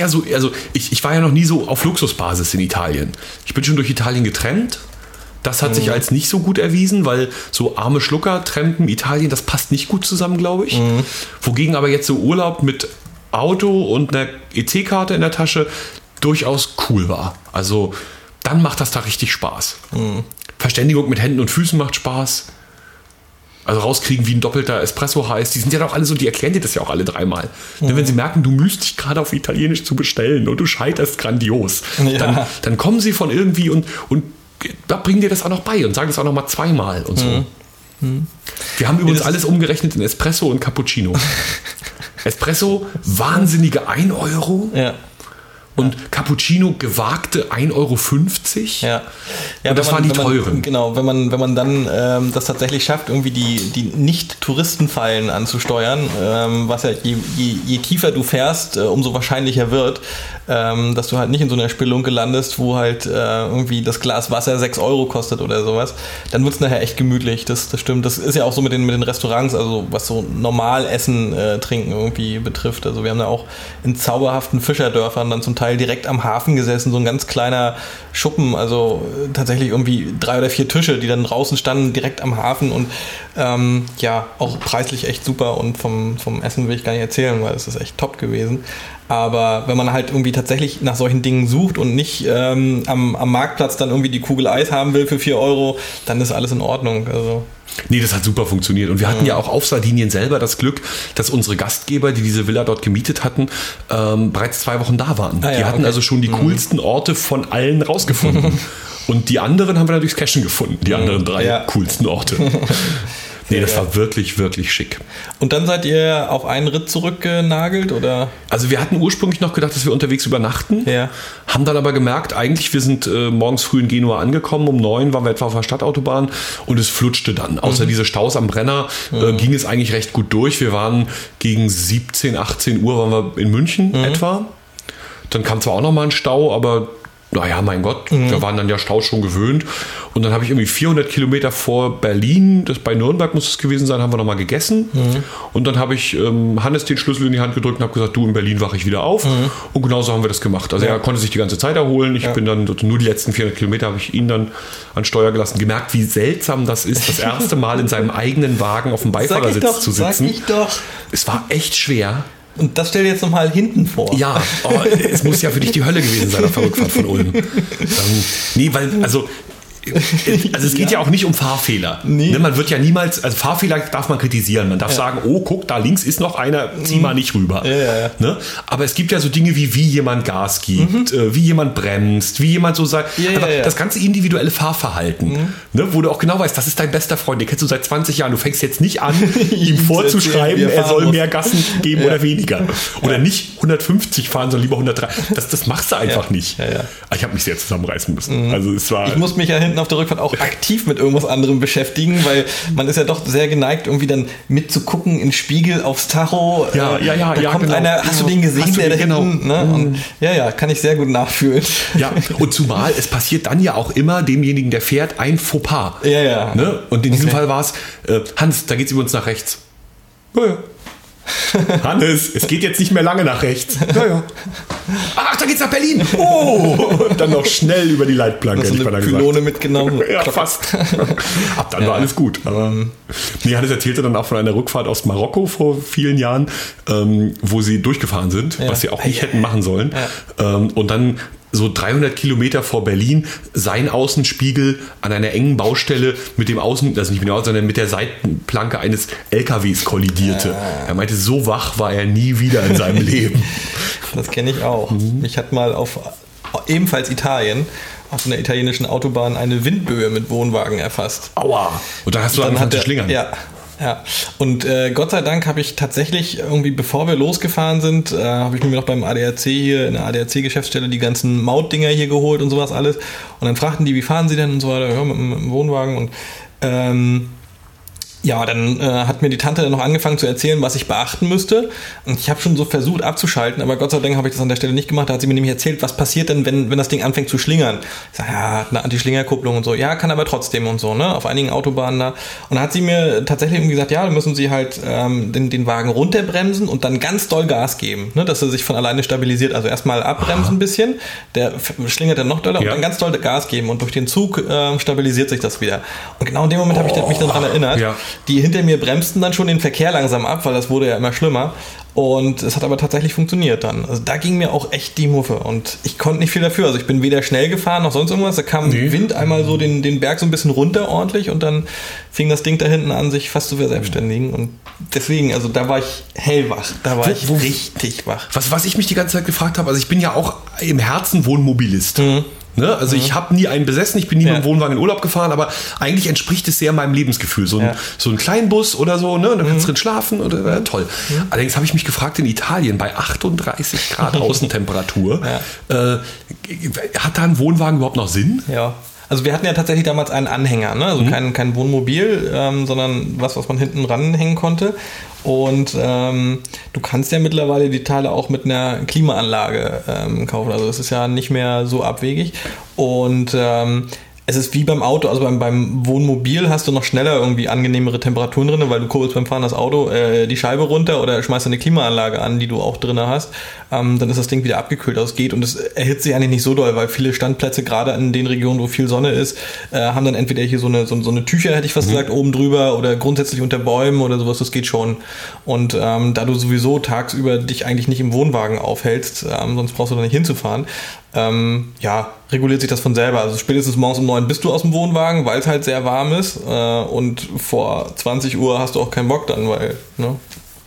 ja noch nie so auf Luxusbasis in Italien. Ich bin schon durch Italien getrennt. Das hat sich als nicht so gut erwiesen, weil so arme Schlucker, Trampen, Italien, das passt nicht gut zusammen, glaube ich. Wogegen aber jetzt so Urlaub mit Auto und einer EC-Karte in der Tasche durchaus cool war. Also dann macht das da richtig Spaß. Verständigung mit Händen und Füßen macht Spaß. Also rauskriegen, wie ein doppelter Espresso heißt. Die sind ja doch alle so, die erklären dir das ja auch alle 3-mal. Wenn sie merken, du mühst dich gerade auf Italienisch zu bestellen und du scheiterst grandios, dann kommen sie von irgendwie und bringen dir das auch noch bei und sagen das auch noch mal 2-mal und so. Wir haben übrigens alles umgerechnet in Espresso und Cappuccino. Espresso, wahnsinnige 1 Euro. Und Cappuccino gewagte 1,50 Euro. Und das waren die teuren. Genau, wenn man dann das tatsächlich schafft, irgendwie die Nicht-Touristenfallen anzusteuern, was ja je tiefer du fährst, umso wahrscheinlicher wird, dass du halt nicht in so einer Spelunke landest, wo halt irgendwie das Glas Wasser 6 Euro kostet oder sowas. Dann wird es nachher echt gemütlich, das stimmt. Das ist ja auch so mit den Restaurants, also was so normal Essen, Trinken irgendwie betrifft. Also wir haben da auch in zauberhaften Fischerdörfern dann zum Teil direkt am Hafen gesessen, so ein ganz kleiner Schuppen, also tatsächlich irgendwie 3 oder 4 Tische, die dann draußen standen, direkt am Hafen und auch preislich echt super und vom Essen will ich gar nicht erzählen, weil es ist echt top gewesen. Aber wenn man halt irgendwie tatsächlich nach solchen Dingen sucht und nicht am Marktplatz dann irgendwie die Kugel Eis haben will für 4 Euro, dann ist alles in Ordnung. Also Nee, das hat super funktioniert. Und wir hatten ja auch auf Sardinien selber das Glück, dass unsere Gastgeber, die diese Villa dort gemietet hatten, bereits 2 Wochen da waren. Die hatten also schon die coolsten Orte von allen rausgefunden. Und die anderen haben wir dann durchs Cashen gefunden, die anderen 3 coolsten Orte. Nee, das war wirklich, wirklich schick. Und dann seid ihr auf einen Ritt zurückgenagelt, oder? Also wir hatten ursprünglich noch gedacht, dass wir unterwegs übernachten, haben dann aber gemerkt, eigentlich, wir sind morgens früh in Genua angekommen, um 9 waren wir etwa auf der Stadtautobahn und es flutschte dann. Außer diese Staus am Brenner ging es eigentlich recht gut durch. Wir waren gegen 17, 18 Uhr waren wir in München etwa. Dann kam zwar auch noch mal ein Stau, aber naja, mein Gott, wir waren dann ja Staus schon gewöhnt. Und dann habe ich irgendwie 400 Kilometer vor Berlin, das bei Nürnberg muss es gewesen sein, haben wir nochmal gegessen. Und dann habe ich Hannes den Schlüssel in die Hand gedrückt und habe gesagt, du, in Berlin wache ich wieder auf. Und genauso haben wir das gemacht. Also er konnte sich die ganze Zeit erholen. Ich bin dann nur die letzten 400 Kilometer habe ich ihn dann an Steuer gelassen. Gemerkt, wie seltsam das ist, das erste Mal in seinem eigenen Wagen auf dem Beifahrersitz zu sitzen. Sag ich doch. Es war echt schwer. Und das stell dir jetzt nochmal hinten vor. Ja, es muss ja für dich die Hölle gewesen sein auf der Rückfahrt von Ulm. Nee, weil, also es geht ja auch nicht um Fahrfehler. Nee. Ne, man wird ja niemals, also Fahrfehler darf man kritisieren. Man darf sagen, oh, guck, da links ist noch einer, zieh mal nicht rüber. Ne? Aber es gibt ja so Dinge wie jemand Gas gibt, wie jemand bremst, wie jemand so sagt, das ganze individuelle Fahrverhalten, ne, wo du auch genau weißt, das ist dein bester Freund, den kennst du seit 20 Jahren, du fängst jetzt nicht an, ihm vorzuschreiben, er soll mehr Gassen geben oder weniger. Oder nicht 150 fahren, sondern lieber 103. Das machst du einfach nicht. Ich habe mich sehr zusammenreißen müssen. Also es war... Ich muss mich ja hinten auf der Rückfahrt auch aktiv mit irgendwas anderem beschäftigen, weil man ist ja doch sehr geneigt, irgendwie dann mitzugucken in Spiegel aufs Tacho. Da kommt genau. Einer, hast du den gesehen, der da hinten? Ne? Und kann ich sehr gut nachfühlen. Ja, und zumal es passiert dann ja auch immer demjenigen, der fährt, ein Fauxpas. Ne? Und in diesem Fall war es, Hans, da geht's übrigens nach rechts. Ja. Hannes, es geht jetzt nicht mehr lange nach rechts. Ach, da geht's nach Berlin. Oh, und dann noch schnell über die Leitplanke. So eine Pylone mitgenommen. Ja, fast. Ab dann war alles gut. Aber Hannes erzählte dann auch von einer Rückfahrt aus Marokko vor vielen Jahren, wo sie durchgefahren sind, was sie auch nicht hätten machen sollen. Und dann so 300 Kilometer vor Berlin sein Außenspiegel an einer engen Baustelle mit dem Außen, also nicht mit dem Außen, sondern mit der Seitenplanke eines LKWs kollidierte. Er meinte, so wach war er nie wieder in seinem Leben. Das kenne ich auch. Ich hatte mal auf ebenfalls Italien auf einer italienischen Autobahn eine Windböe mit Wohnwagen erfasst. Aua! Und dann hast du angefangen zu schlingern. Ja, und Gott sei Dank habe ich tatsächlich irgendwie, bevor wir losgefahren sind, habe ich mir noch beim ADAC hier, in der ADAC-Geschäftsstelle, die ganzen Mautdinger hier geholt und sowas alles. Und dann fragten die, wie fahren sie denn und so weiter, mit dem Wohnwagen. Und dann hat mir die Tante dann noch angefangen zu erzählen, was ich beachten müsste. Und ich habe schon so versucht abzuschalten, aber Gott sei Dank habe ich das an der Stelle nicht gemacht. Da hat sie mir nämlich erzählt, was passiert denn, wenn das Ding anfängt zu schlingern. Ich sage, ja, eine Anti-Schlingerkupplung und so. Ja, kann aber trotzdem und so, ne? Auf einigen Autobahnen da. Und da hat sie mir tatsächlich irgendwie gesagt, ja, dann müssen sie halt den Wagen runterbremsen und dann ganz doll Gas geben, ne? Dass er sich von alleine stabilisiert. Also erstmal abbremsen ein bisschen, der schlingert dann noch doller und dann ganz doll Gas geben. Und durch den Zug stabilisiert sich das wieder. Und genau in dem Moment habe ich mich daran erinnert. Ja. Die hinter mir bremsten dann schon den Verkehr langsam ab, weil das wurde ja immer schlimmer. Und es hat aber tatsächlich funktioniert dann. Also da ging mir auch echt die Muffe. Und ich konnte nicht viel dafür. Also ich bin weder schnell gefahren noch sonst irgendwas. Da kam Wind einmal so den Berg so ein bisschen runter ordentlich und dann fing das Ding da hinten an, sich fast zu verselbstständigen. Und deswegen, also da war ich hellwach. Da war ich richtig wach. Was ich mich die ganze Zeit gefragt habe, also ich bin ja auch im Herzen Wohnmobilist. Ne? Also ich habe nie einen besessen, ich bin nie mit dem Wohnwagen in Urlaub gefahren, aber eigentlich entspricht es sehr meinem Lebensgefühl. So ein Kleinbus oder so, ne? Dann kannst du drin schlafen oder toll. Allerdings habe ich mich gefragt, in Italien bei 38 Grad Außentemperatur, hat da ein Wohnwagen überhaupt noch Sinn? Ja. Also wir hatten ja tatsächlich damals einen Anhänger, ne? Also kein Wohnmobil, sondern was man hinten ranhängen konnte. Und du kannst ja mittlerweile die Teile auch mit einer Klimaanlage kaufen. Also das ist ja nicht mehr so abwegig. Und es ist wie beim Auto, also beim Wohnmobil hast du noch schneller irgendwie angenehmere Temperaturen drin, weil du kurbelst beim Fahren das Auto die Scheibe runter oder schmeißt eine Klimaanlage an, die du auch drin hast. Dann ist das Ding wieder abgekühlt, ausgeht und es erhitzt sich eigentlich nicht so doll, weil viele Standplätze, gerade in den Regionen, wo viel Sonne ist, haben dann entweder hier so eine Tücher, hätte ich fast gesagt, oben drüber oder grundsätzlich unter Bäumen oder sowas, das geht schon. Und da du sowieso tagsüber dich eigentlich nicht im Wohnwagen aufhältst, sonst brauchst du da nicht hinzufahren, reguliert sich das von selber. Also spätestens morgens um 9 bist du aus dem Wohnwagen, weil es halt sehr warm ist und vor 20 Uhr hast du auch keinen Bock dann, weil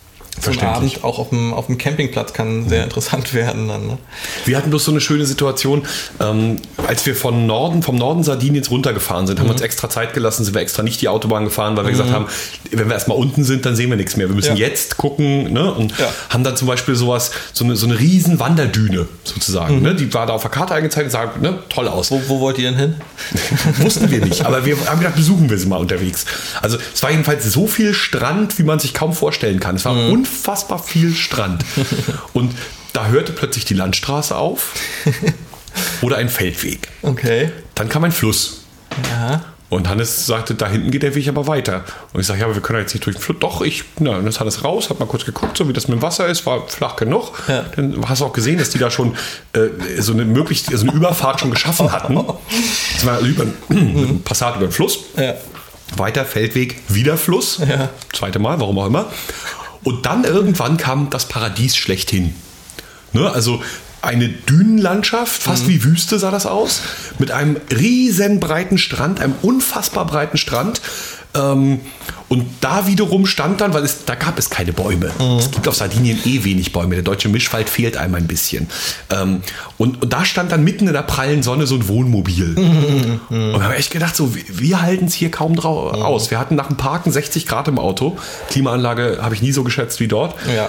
so ein Abend auch auf dem Campingplatz kann sehr interessant werden dann. Ne? Wir hatten bloß so eine schöne Situation, als wir vom Norden Sardiniens runtergefahren sind, haben wir uns extra Zeit gelassen, sind wir extra nicht die Autobahn gefahren, weil wir gesagt haben, wenn wir erstmal unten sind, dann sehen wir nichts mehr. Wir müssen jetzt gucken, ne? Und haben dann zum Beispiel so eine riesen Wanderdüne sozusagen. Ne? Die war da auf der Karte eingezeigt und sagt, ne, toll aus. Wo wollt ihr denn hin? Wussten wir nicht, aber wir haben gedacht, besuchen wir sie mal unterwegs. Also es war jedenfalls so viel Strand, wie man sich kaum vorstellen kann. Es war unfassbar viel Strand. Und da hörte plötzlich die Landstraße auf oder ein Feldweg. Okay. Dann kam ein Fluss. Ja. Und Hannes sagte, da hinten geht der Weg aber weiter. Und ich sage, ja, aber wir können jetzt nicht durch den Fluss. Doch, dann ist Hannes raus, hat mal kurz geguckt, so wie das mit dem Wasser ist, war flach genug. Ja. Dann hast du auch gesehen, dass die da schon so eine Überfahrt schon geschaffen hatten. Das war ein Passat über den Fluss. Ja. Weiter Feldweg, wieder Fluss. Ja. Zweite Mal, warum auch immer. Und dann irgendwann kam das Paradies schlechthin. Ne? Also eine Dünenlandschaft, fast wie Wüste sah das aus, mit einem riesen breiten Strand, einem unfassbar breiten Strand. Und da wiederum stand dann, weil da gab es keine Bäume. Es gibt auf Sardinien wenig Bäume. Der deutsche Mischwald fehlt einem ein bisschen. Und da stand dann mitten in der prallen Sonne so ein Wohnmobil. Und wir haben echt gedacht, so, wir halten es hier kaum aus. Wir hatten nach dem Parken 60 Grad im Auto. Klimaanlage habe ich nie so geschätzt wie dort. Ja.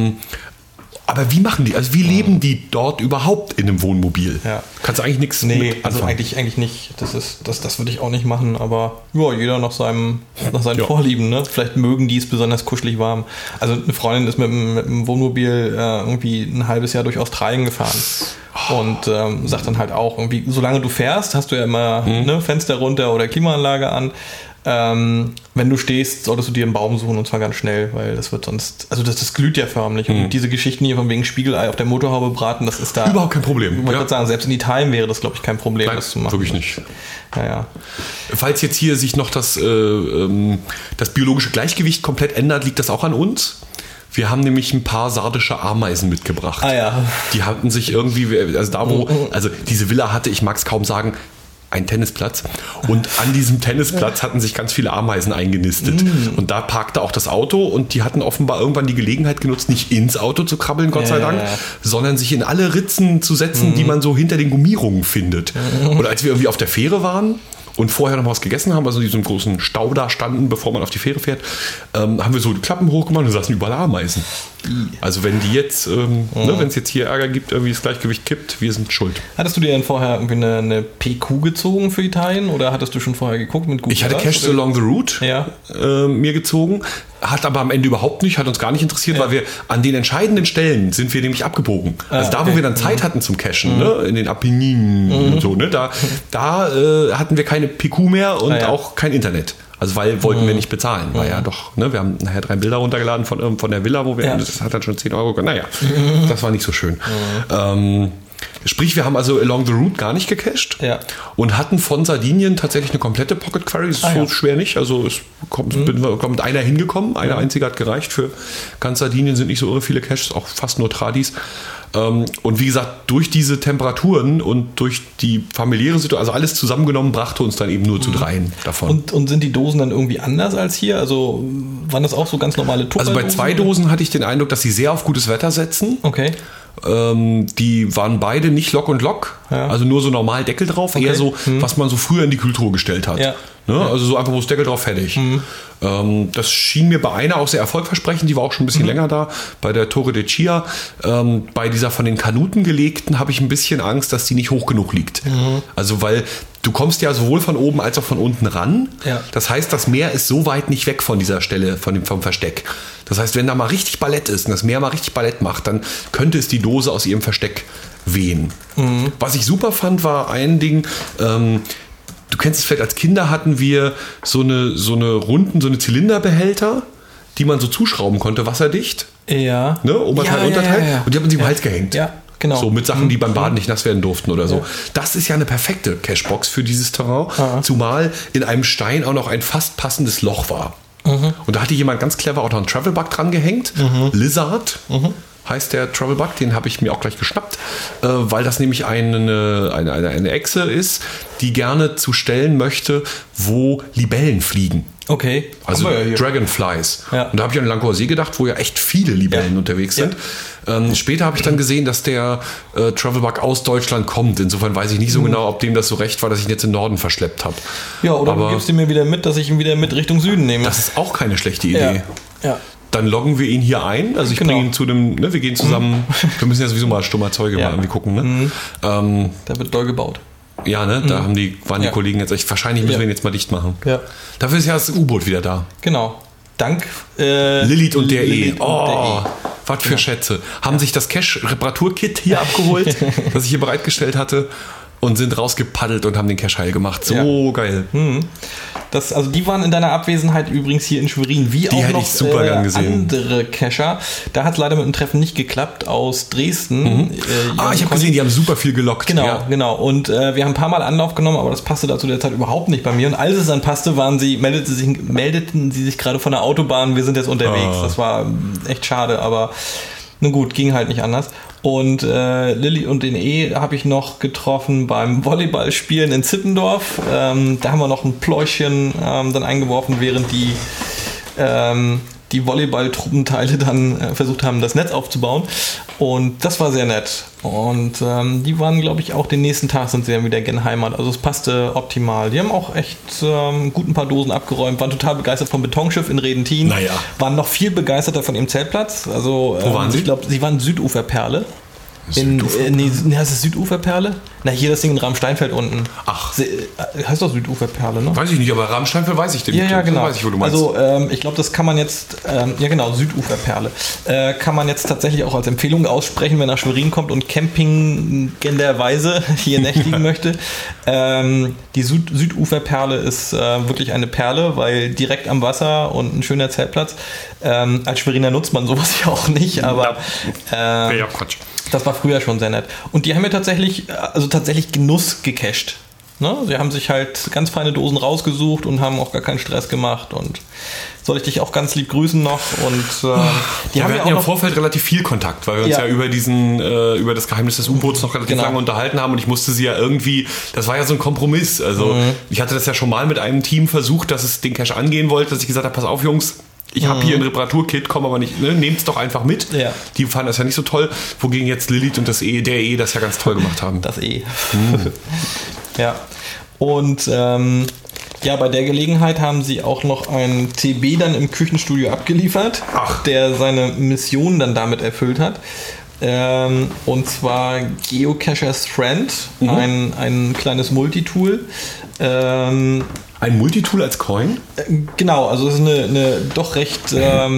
Aber wie machen die? Also wie leben die dort überhaupt in einem Wohnmobil? Ja. Kannst du eigentlich nichts mit anfangen? Also eigentlich nicht. Das würde ich auch nicht machen, aber ja, jeder nach seinen Vorlieben. Ne? Vielleicht mögen die es besonders kuschelig warm. Also eine Freundin ist mit dem Wohnmobil irgendwie ein halbes Jahr durch Australien gefahren. Und sagt dann halt auch, irgendwie, solange du fährst, hast du ja immer Fenster runter oder Klimaanlage an. Wenn du stehst, solltest du dir einen Baum suchen und zwar ganz schnell, weil das wird sonst, also das glüht ja förmlich. Und diese Geschichten hier von wegen Spiegelei auf der Motorhaube braten, das ist da überhaupt kein Problem. Ich wollte gerade sagen, selbst in Italien wäre das, glaube ich, kein Problem, das zu machen. Wirklich nicht. Ja. Falls jetzt hier sich noch das biologische Gleichgewicht komplett ändert, liegt das auch an uns. Wir haben nämlich ein paar sardische Ameisen mitgebracht. Ah ja. Die hatten sich irgendwie, also diese Villa hatte, ich mag es kaum sagen, ein Tennisplatz. Und an diesem Tennisplatz hatten sich ganz viele Ameisen eingenistet. Und da parkte auch das Auto und die hatten offenbar irgendwann die Gelegenheit genutzt, nicht ins Auto zu krabbeln, Gott sei Dank, sondern sich in alle Ritzen zu setzen, die man so hinter den Gummierungen findet. Oder als wir irgendwie auf der Fähre waren und vorher noch was gegessen haben, also in diesem großen Stau da standen, bevor man auf die Fähre fährt, haben wir so die Klappen hochgemacht und saßen überall Ameisen. Also wenn die jetzt, wenn es jetzt hier Ärger gibt, irgendwie das Gleichgewicht kippt, wir sind schuld. Hattest du dir denn vorher irgendwie eine PQ gezogen für Italien oder hattest du schon vorher geguckt mit Google? Ich hatte Cash Along the Route mir gezogen, hat aber am Ende überhaupt nicht, hat uns gar nicht interessiert, weil wir an den entscheidenden Stellen sind wir nämlich abgebogen. Also da, wo wir dann Zeit hatten zum Cashen, in den Apenninen und so, da hatten wir keine PQ mehr und auch kein Internet. Also weil wollten wir nicht bezahlen, war ja doch, wir haben nachher 3 Bilder runtergeladen von der Villa, wo wir, das hat dann schon 10 Euro, das war nicht so schön. Sprich, wir haben also Along the Route gar nicht gecached und hatten von Sardinien tatsächlich eine komplette Pocket Query, das ist so schwer nicht, also es kommt einer hingekommen, einer einzige hat gereicht, für ganz Sardinien sind nicht so irre viele Caches, auch fast nur Tradis. Und wie gesagt, durch diese Temperaturen und durch die familiäre Situation, also alles zusammengenommen, brachte uns dann eben nur zu 3 davon. Und sind die Dosen dann irgendwie anders als hier? Also waren das auch so ganz normale Tupperdosen? Also bei 2 Dosen hatte ich den Eindruck, dass sie sehr auf gutes Wetter setzen. Okay. Die waren beide nicht Lock und Lock, also nur so normal Deckel drauf, eher so, was man so früher in die Kultur gestellt hat. Ja. Also so einfach, wo das Deckel drauf, fertig. Das schien mir bei einer auch sehr erfolgversprechend, die war auch schon ein bisschen länger da, bei der Torre de Chia. Bei dieser von den Kanuten gelegten habe ich ein bisschen Angst, dass die nicht hoch genug liegt. Also weil du kommst ja sowohl von oben als auch von unten ran. Ja. Das heißt, das Meer ist so weit nicht weg von dieser Stelle, vom Versteck. Das heißt, wenn da mal richtig Ballett ist und das Meer mal richtig Ballett macht, dann könnte es die Dose aus ihrem Versteck wehen. Was ich super fand, war ein Ding, du kennst es vielleicht, als Kinder hatten wir so eine Zylinderbehälter, die man so zuschrauben konnte, wasserdicht. Ja. Oberteil, Unterteil. Ja. Und die hat man sich im Hals gehängt. Ja, genau. So mit Sachen, die beim Baden nicht nass werden durften oder so. Ja. Das ist ja eine perfekte Cashbox für dieses Terrain, zumal in einem Stein auch noch ein fast passendes Loch war. Und da hatte jemand ganz clever auch noch einen Travelbug dran gehängt. Lizard. heißt der Travel Bug, den habe ich mir auch gleich geschnappt, weil das nämlich eine Echse ist, die gerne zu Stellen möchte, wo Libellen fliegen. Okay. Also Dragonflies. Ja. Und da habe ich an Lancorsee gedacht, wo ja echt viele Libellen unterwegs sind. Später habe ich dann gesehen, dass der Travelbug aus Deutschland kommt. Insofern weiß ich nicht so genau, ob dem das so recht war, dass ich ihn jetzt in den Norden verschleppt habe. Ja, oder du gibst ihn mir wieder mit, dass ich ihn wieder mit Richtung Süden nehme. Das ist auch keine schlechte Idee. Ja. Dann loggen wir ihn hier ein. Also ich bringe ihn zu dem, wir gehen zusammen. Wir müssen ja sowieso mal Stummer Zeuge mal irgendwie gucken. Ne? Da wird doll gebaut. Ja, ne? Da waren die Kollegen jetzt echt, wahrscheinlich müssen wir ihn jetzt mal dicht machen. Ja. Dafür ist ja das U-Boot wieder da. Genau. Dank Lilith und der E. Was für Schätze. Haben sich das Cache-Reparaturkit hier abgeholt, das ich hier bereitgestellt hatte, und sind rausgepaddelt und haben den Cache heil gemacht. So geil. Also die waren in deiner Abwesenheit übrigens hier in Schwerin, wie die auch hätte noch ich super gern gesehen. Andere Cacher. Da hat es leider mit dem Treffen nicht geklappt, aus Dresden. Ich habe gesehen, die haben super viel gelockt. Genau. Und wir haben ein paar Mal Anlauf genommen, aber das passte da zu der Zeit überhaupt nicht bei mir. Und als es dann passte, meldeten sie sich gerade von der Autobahn, wir sind jetzt unterwegs. Das war echt schade, aber nun gut, ging halt nicht anders. Und Lilly und den E habe ich noch getroffen beim Volleyballspielen in Zippendorf. Da haben wir noch ein Pläuschen dann eingeworfen, während die Volleyball-Truppenteile dann versucht haben, das Netz aufzubauen. Und das war sehr nett. Und die waren, glaube ich, auch den nächsten Tag sind sie dann wieder gen Heimat. Also es passte optimal. Die haben auch echt gut ein paar Dosen abgeräumt, waren total begeistert vom Betonschiff in Redentin. Waren noch viel begeisterter von ihrem Zeltplatz. Also, wo waren sie? Ich glaube, sie waren Süduferperle. Ist es Süduferperle? Na, hier das Ding in Ramsteinfeld unten. Ach. Heißt doch Süduferperle, ne? Weiß ich nicht, aber Ramsteinfeld weiß ich. Ja, genau. Weiß ich, wo du meinst. Also, ich glaube, das kann man jetzt, Süduferperle. Kann man jetzt tatsächlich auch als Empfehlung aussprechen, wenn er nach Schwerin kommt und campingenderweise hier nächtigen möchte. Die Süduferperle ist wirklich eine Perle, weil direkt am Wasser und ein schöner Zeltplatz. Als Schweriner nutzt man sowas ja auch nicht, aber ja, Quatsch. Das war früher schon sehr nett. Und die haben ja tatsächlich Genuss gecached. Ne? Sie haben sich halt ganz feine Dosen rausgesucht und haben auch gar keinen Stress gemacht. Und soll ich dich auch ganz lieb grüßen noch. Und wir hatten ja im Vorfeld relativ viel Kontakt, weil wir uns über das Geheimnis des U-Boots noch relativ lange unterhalten haben. Und ich musste sie ja irgendwie, das war ja so ein Kompromiss. Also ich hatte das ja schon mal mit einem Team versucht, dass es den Cache angehen wollte, dass ich gesagt habe, pass auf Jungs, ich habe hier ein Reparaturkit, komm aber nicht, nehmt es doch einfach mit. Ja. Die fanden das ja nicht so toll, wogegen jetzt Lilith und der E das ja ganz toll gemacht haben. Das E. Ja. Und bei der Gelegenheit haben sie auch noch einen TB dann im Küchenstudio abgeliefert, der seine Mission dann damit erfüllt hat. Und zwar Geocachers Friend, ein kleines Multitool. Ein Multitool als Coin? Genau, also es ist eine doch recht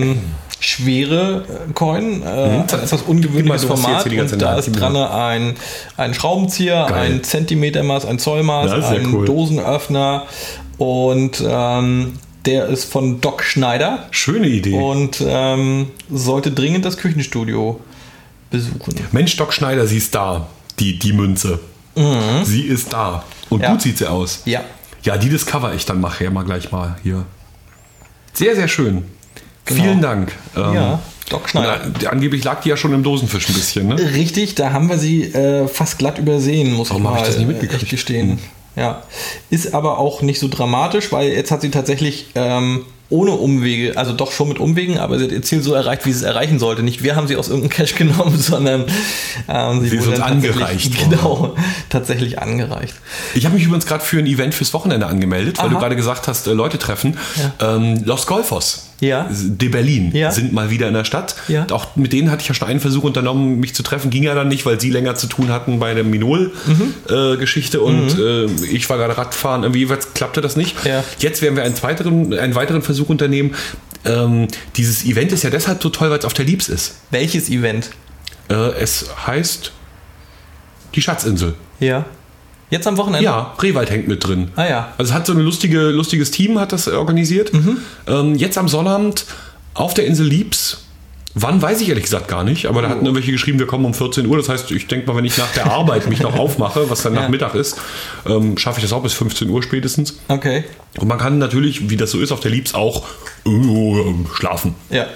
schwere Coin, etwas ungewöhnliches Format. Und da ist dran ein Schraubenzieher, ein Zentimetermaß, ein Zollmaß, ein Dosenöffner und der ist von Doc Schneider. Schöne Idee. Und sollte dringend das Küchenstudio besuchen. Mensch, Doc Schneider, sie ist da. Die Münze. Sie ist da. Und gut sieht sie aus. Ja. Ja, die Discover ich dann nachher mal gleich mal hier. Sehr, sehr schön. Genau. Vielen Dank. Doc Schneider. Angeblich lag die ja schon im Dosenfisch ein bisschen, ne? Richtig, da haben wir sie fast glatt übersehen, muss ich mal das nicht mitgekriegt? Echt gestehen. Ja, ist aber auch nicht so dramatisch, weil jetzt hat sie tatsächlich ohne Umwege, also doch schon mit Umwegen, aber sie hat ihr Ziel so erreicht, wie sie es erreichen sollte. Nicht wir haben sie aus irgendeinem Cache genommen, sondern sie ist uns angereicht. Genau, tatsächlich angereicht. Ich habe mich übrigens gerade für ein Event fürs Wochenende angemeldet, weil du gerade gesagt hast, Leute treffen. Ja. Los Golfos. Ja. De Berlin sind mal wieder in der Stadt. Ja. Auch mit denen hatte ich ja schon einen Versuch unternommen, mich zu treffen. Ging ja dann nicht, weil sie länger zu tun hatten bei der Minol-Geschichte und ich war gerade Radfahren. Irgendwie klappte das nicht. Ja. Jetzt werden wir einen weiteren Versuch unternehmen. Dieses Event ist ja deshalb so toll, weil es auf der Liebs ist. Welches Event? Es heißt die Schatzinsel. Ja. Jetzt am Wochenende? Ja, Rehwald hängt mit drin. Ah ja. Also es hat so ein lustiges Team hat das organisiert. Jetzt am Sonnabend auf der Insel Liebs. Wann, weiß ich ehrlich gesagt gar nicht. Aber da hatten irgendwelche geschrieben, wir kommen um 14 Uhr. Das heißt, ich denke mal, wenn ich nach der Arbeit mich noch aufmache, was dann nach Mittag ist, schaffe ich das auch bis 15 Uhr spätestens. Okay. Und man kann natürlich, wie das so ist, auf der Liebs auch schlafen. Ja.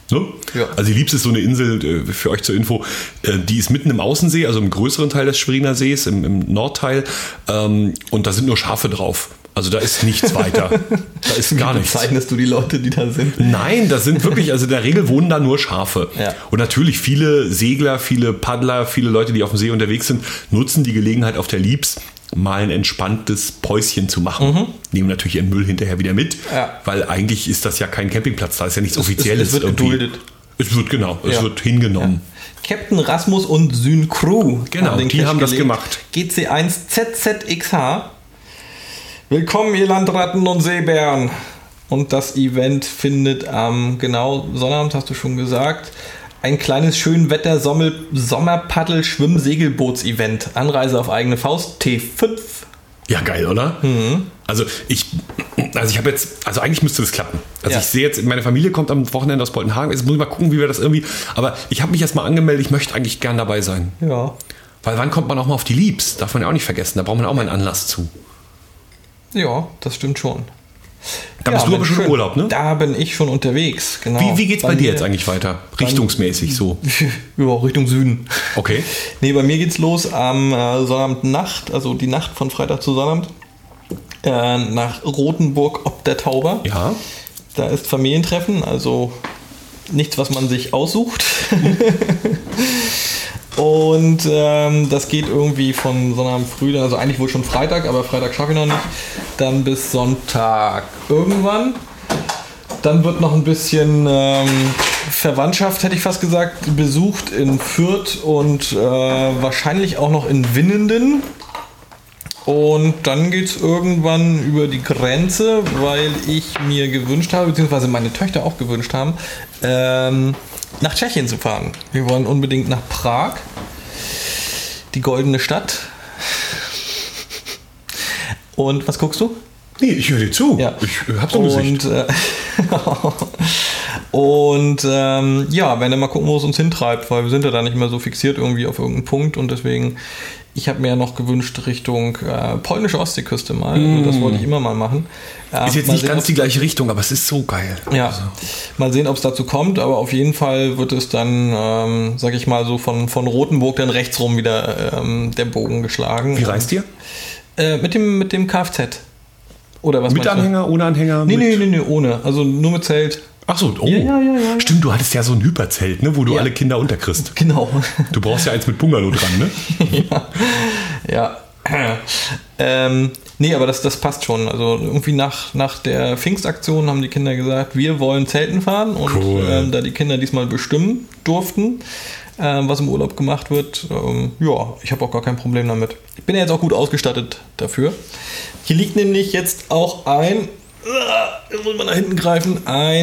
Ne? Ja. Also die Liebs ist so eine Insel, für euch zur Info, die ist mitten im Außensee, also im größeren Teil des Schweriner Sees, im Nordteil, und da sind nur Schafe drauf. Also da ist nichts weiter. Da ist gar nichts. Wie bezeichnest du die Leute, die da sind? Nein, das sind wirklich, also in der Regel wohnen da nur Schafe. Ja. Und natürlich viele Segler, viele Paddler, viele Leute, die auf dem See unterwegs sind, nutzen die Gelegenheit auf der Liebs, mal ein entspanntes Päuschen zu machen. Nehmen natürlich ihren Müll hinterher wieder mit, weil eigentlich ist das ja kein Campingplatz, da ist ja nichts Offizielles. Es wird geduldet. Es wird hingenommen. Ja. Captain Rasmus und Syn Crew. Genau, die haben das gemacht. GC1 ZZXH. Willkommen, ihr Landratten und Seebären. Und das Event findet am, Sonnabend, hast du schon gesagt, ein kleines Schönwetter-Sommerpaddel-Schwimm-Segelboots-Event. Anreise auf eigene Faust, T5. Ja, geil, oder? Also eigentlich müsste das klappen. Also ich sehe jetzt, meine Familie kommt am Wochenende aus Boltenhagen. Jetzt muss ich mal gucken, wie wir das irgendwie, aber ich habe mich jetzt mal angemeldet, ich möchte eigentlich gern dabei sein. Ja. Weil wann kommt man auch mal auf die Liebs? Darf man ja auch nicht vergessen, da braucht man auch mal einen Anlass zu. Ja, das stimmt schon. Da bist du aber schon im Urlaub, ne? Da bin ich schon unterwegs, genau. Wie geht's bei dir jetzt eigentlich weiter? Richtungsmäßig so? Ja, Richtung Süden. Okay. Nee, bei mir geht's los am Sonnabendnacht, also die Nacht von Freitag zu Sonnabend, nach Rothenburg ob der Tauber. Ja. Da ist Familientreffen, also nichts, was man sich aussucht. Und das geht irgendwie von Sonnabend früh, also eigentlich wohl schon Freitag, aber Freitag schaffe ich noch nicht, dann bis Sonntag irgendwann. Dann wird noch ein bisschen Verwandtschaft, hätte ich fast gesagt, besucht in Fürth und wahrscheinlich auch noch in Winnenden. Und dann geht es irgendwann über die Grenze, weil ich mir gewünscht habe, beziehungsweise meine Töchter auch gewünscht haben, nach Tschechien zu fahren. Wir wollen unbedingt nach Prag, die goldene Stadt. Und was guckst du? Nee, ich höre dir zu. Ja. Ich hab's im Gesicht. Werden wir mal gucken, wo es uns hintreibt, weil wir sind ja da nicht mehr so fixiert irgendwie auf irgendeinen Punkt und deswegen, ich habe mir ja noch gewünscht Richtung polnische Ostseeküste mal. Also das wollte ich immer mal machen. Ist jetzt nicht ganz die gleiche Richtung, aber es ist so geil. Ja, mal sehen, ob es dazu kommt, aber auf jeden Fall wird es dann, sag ich mal, so von Rothenburg dann rechts rum wieder der Bogen geschlagen. Wie reist ihr? Mit dem Kfz. Oder was mit Anhänger, ohne Anhänger? Nee, ohne. Also nur mit Zelt. Ach so, Ja. Stimmt, du hattest ja so ein Hyperzelt, ne, wo du alle Kinder unterkriegst. Genau. Du brauchst ja eins mit Bungalow dran, ne? Ja. Nee, aber das passt schon. Also irgendwie nach der Pfingstaktion haben die Kinder gesagt, wir wollen Zelten fahren und cool. Da die Kinder diesmal bestimmen durften, was im Urlaub gemacht wird, ich habe auch gar kein Problem damit. Ich bin ja jetzt auch gut ausgestattet dafür. Hier liegt nämlich jetzt auch jetzt muss man nach hinten greifen,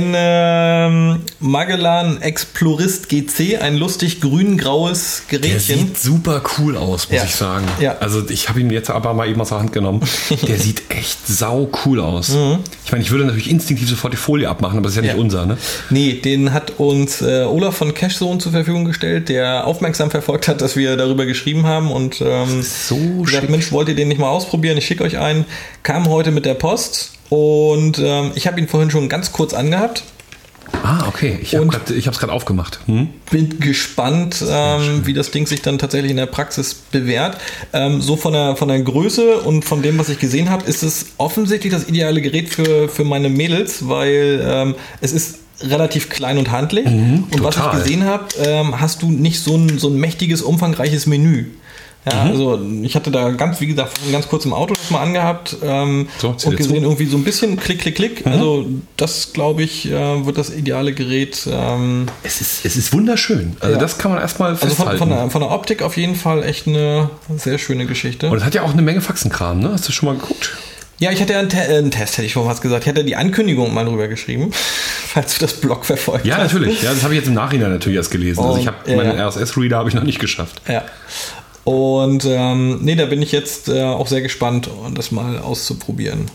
ein Magellan Explorist GC, ein lustig grün-graues Gerätchen. Der sieht super cool aus, muss ich sagen. Ja. Also ich habe ihn jetzt aber mal eben aus der Hand genommen. Der sieht echt sau cool aus. Ich meine, ich würde natürlich instinktiv sofort die Folie abmachen, aber das ist ja nicht unser, ne? Nee, den hat uns Olaf von Cashzone zur Verfügung gestellt, der aufmerksam verfolgt hat, dass wir darüber geschrieben haben und so gesagt, Mensch, wollt ihr den nicht mal ausprobieren? Ich schicke euch einen. Kam heute mit der Post. Und ich habe ihn vorhin schon ganz kurz angehabt. Ah, okay. Ich habe es gerade aufgemacht. Bin gespannt, wie das Ding sich dann tatsächlich in der Praxis bewährt. So von der Größe und von dem, was ich gesehen habe, ist es offensichtlich das ideale Gerät für meine Mädels, weil es ist relativ klein und handlich. Und total. Was ich gesehen habe, hast du nicht so ein mächtiges, umfangreiches Menü. Ja, also ich hatte da ganz kurz im Auto das mal angehabt und gesehen, irgendwie so ein bisschen Klick, Klick, Klick. Also das, glaube ich, wird das ideale Gerät. Es ist wunderschön. Also das kann man erstmal festhalten. Also von der Optik auf jeden Fall echt eine sehr schöne Geschichte. Und es hat ja auch eine Menge Faxenkram, ne? Hast du schon mal geguckt? Ja, ich hatte ja einen Test, hätte ich schon was gesagt. Ich hatte die Ankündigung mal drüber geschrieben, falls du das Blog verfolgt hast. Ja, natürlich. Ja, das habe ich jetzt im Nachhinein natürlich erst gelesen. Also ich habe meinen RSS-Reader habe ich noch nicht geschafft. Ja. Und da bin ich jetzt auch sehr gespannt, das mal auszuprobieren.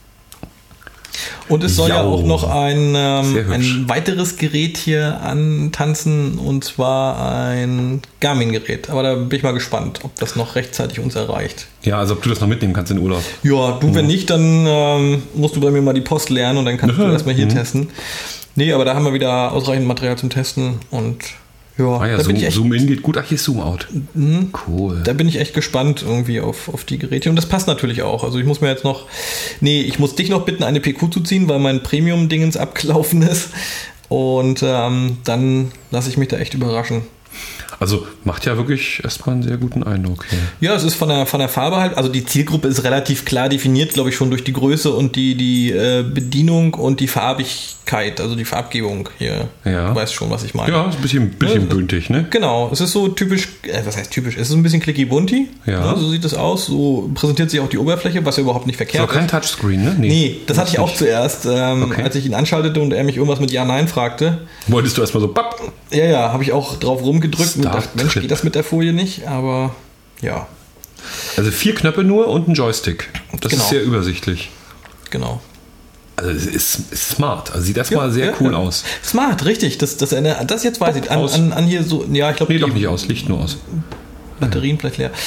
Und es soll ja auch noch ein weiteres Gerät hier antanzen, und zwar ein Garmin-Gerät. Aber da bin ich mal gespannt, ob das noch rechtzeitig uns erreicht. Ja, also ob du das noch mitnehmen kannst in den Urlaub. Ja, wenn nicht, dann musst du bei mir mal die Post lernen und dann kannst du erstmal hier testen. Nee, aber da haben wir wieder ausreichend Material zum Testen und ja, Zoom-In geht gut. Ach, hier ist Zoom-Out. Cool. Da bin ich echt gespannt irgendwie auf die Geräte. Und das passt natürlich auch. Also ich muss mir jetzt ich muss dich noch bitten, eine PQ zu ziehen, weil mein Premium-Dingens abgelaufen ist. Und dann lasse ich mich da echt überraschen. Also macht ja wirklich erstmal einen sehr guten Eindruck hier. Ja, es ist von der Farbe halt, also die Zielgruppe ist relativ klar definiert, glaube ich, schon durch die Größe und die Bedienung und die Farbigkeit, also die Farbgebung hier. Ja. Du weißt schon, was ich meine. Ja, ist ein bisschen bündig, ne? Genau, es ist so typisch, was heißt typisch? Es ist ein bisschen clicky-bunty, ja. Ne? So sieht es aus, so präsentiert sich auch die Oberfläche, was ja überhaupt nicht verkehrt ist. So kein Touchscreen, ne? Nee, das hatte ich auch zuerst, als ich ihn anschaltete und er mich irgendwas mit Ja-Nein fragte. Wolltest du erstmal so, papp? Ja, habe ich auch drauf rumgedrückt und dachte, Mensch, geht das mit der Folie nicht, aber ja. Also 4 Knöpfe nur und ein Joystick. Das ist sehr übersichtlich. Genau. Also es ist smart. Also sieht erstmal sehr cool aus. Smart, richtig. Das jetzt weiß ich. An hier so, ja, ich glaube. Nee, doch nicht aus, Licht nur aus. Batterien vielleicht leer.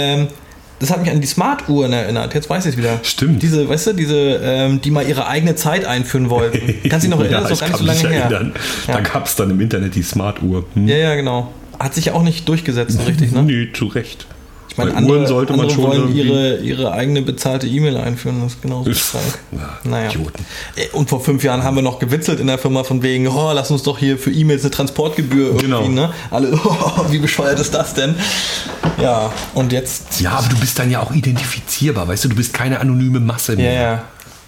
Das hat mich an die Smart-Uhren erinnert. Jetzt weiß ich es wieder. Stimmt. Diese, weißt du, die mal ihre eigene Zeit einführen wollten. Kannst du dich noch erinnern? Das ist doch gar nicht so lange her. Da gab es dann im Internet die Smart-Uhr. Ja, genau. Hat sich ja auch nicht durchgesetzt, richtig, ne? Nee, zu Recht. Ich meine, andere wollen ihre eigene bezahlte E-Mail einführen, das ist genauso krank. Naja. Idioten. Und vor 5 Jahren haben wir noch gewitzelt in der Firma von wegen, lass uns doch hier für E-Mails eine Transportgebühr irgendwie, ne? Alle, wie bescheuert ist das denn? Ja, und jetzt... Ja, aber du bist dann ja auch identifizierbar, weißt du, du bist keine anonyme Masse mehr. Ja.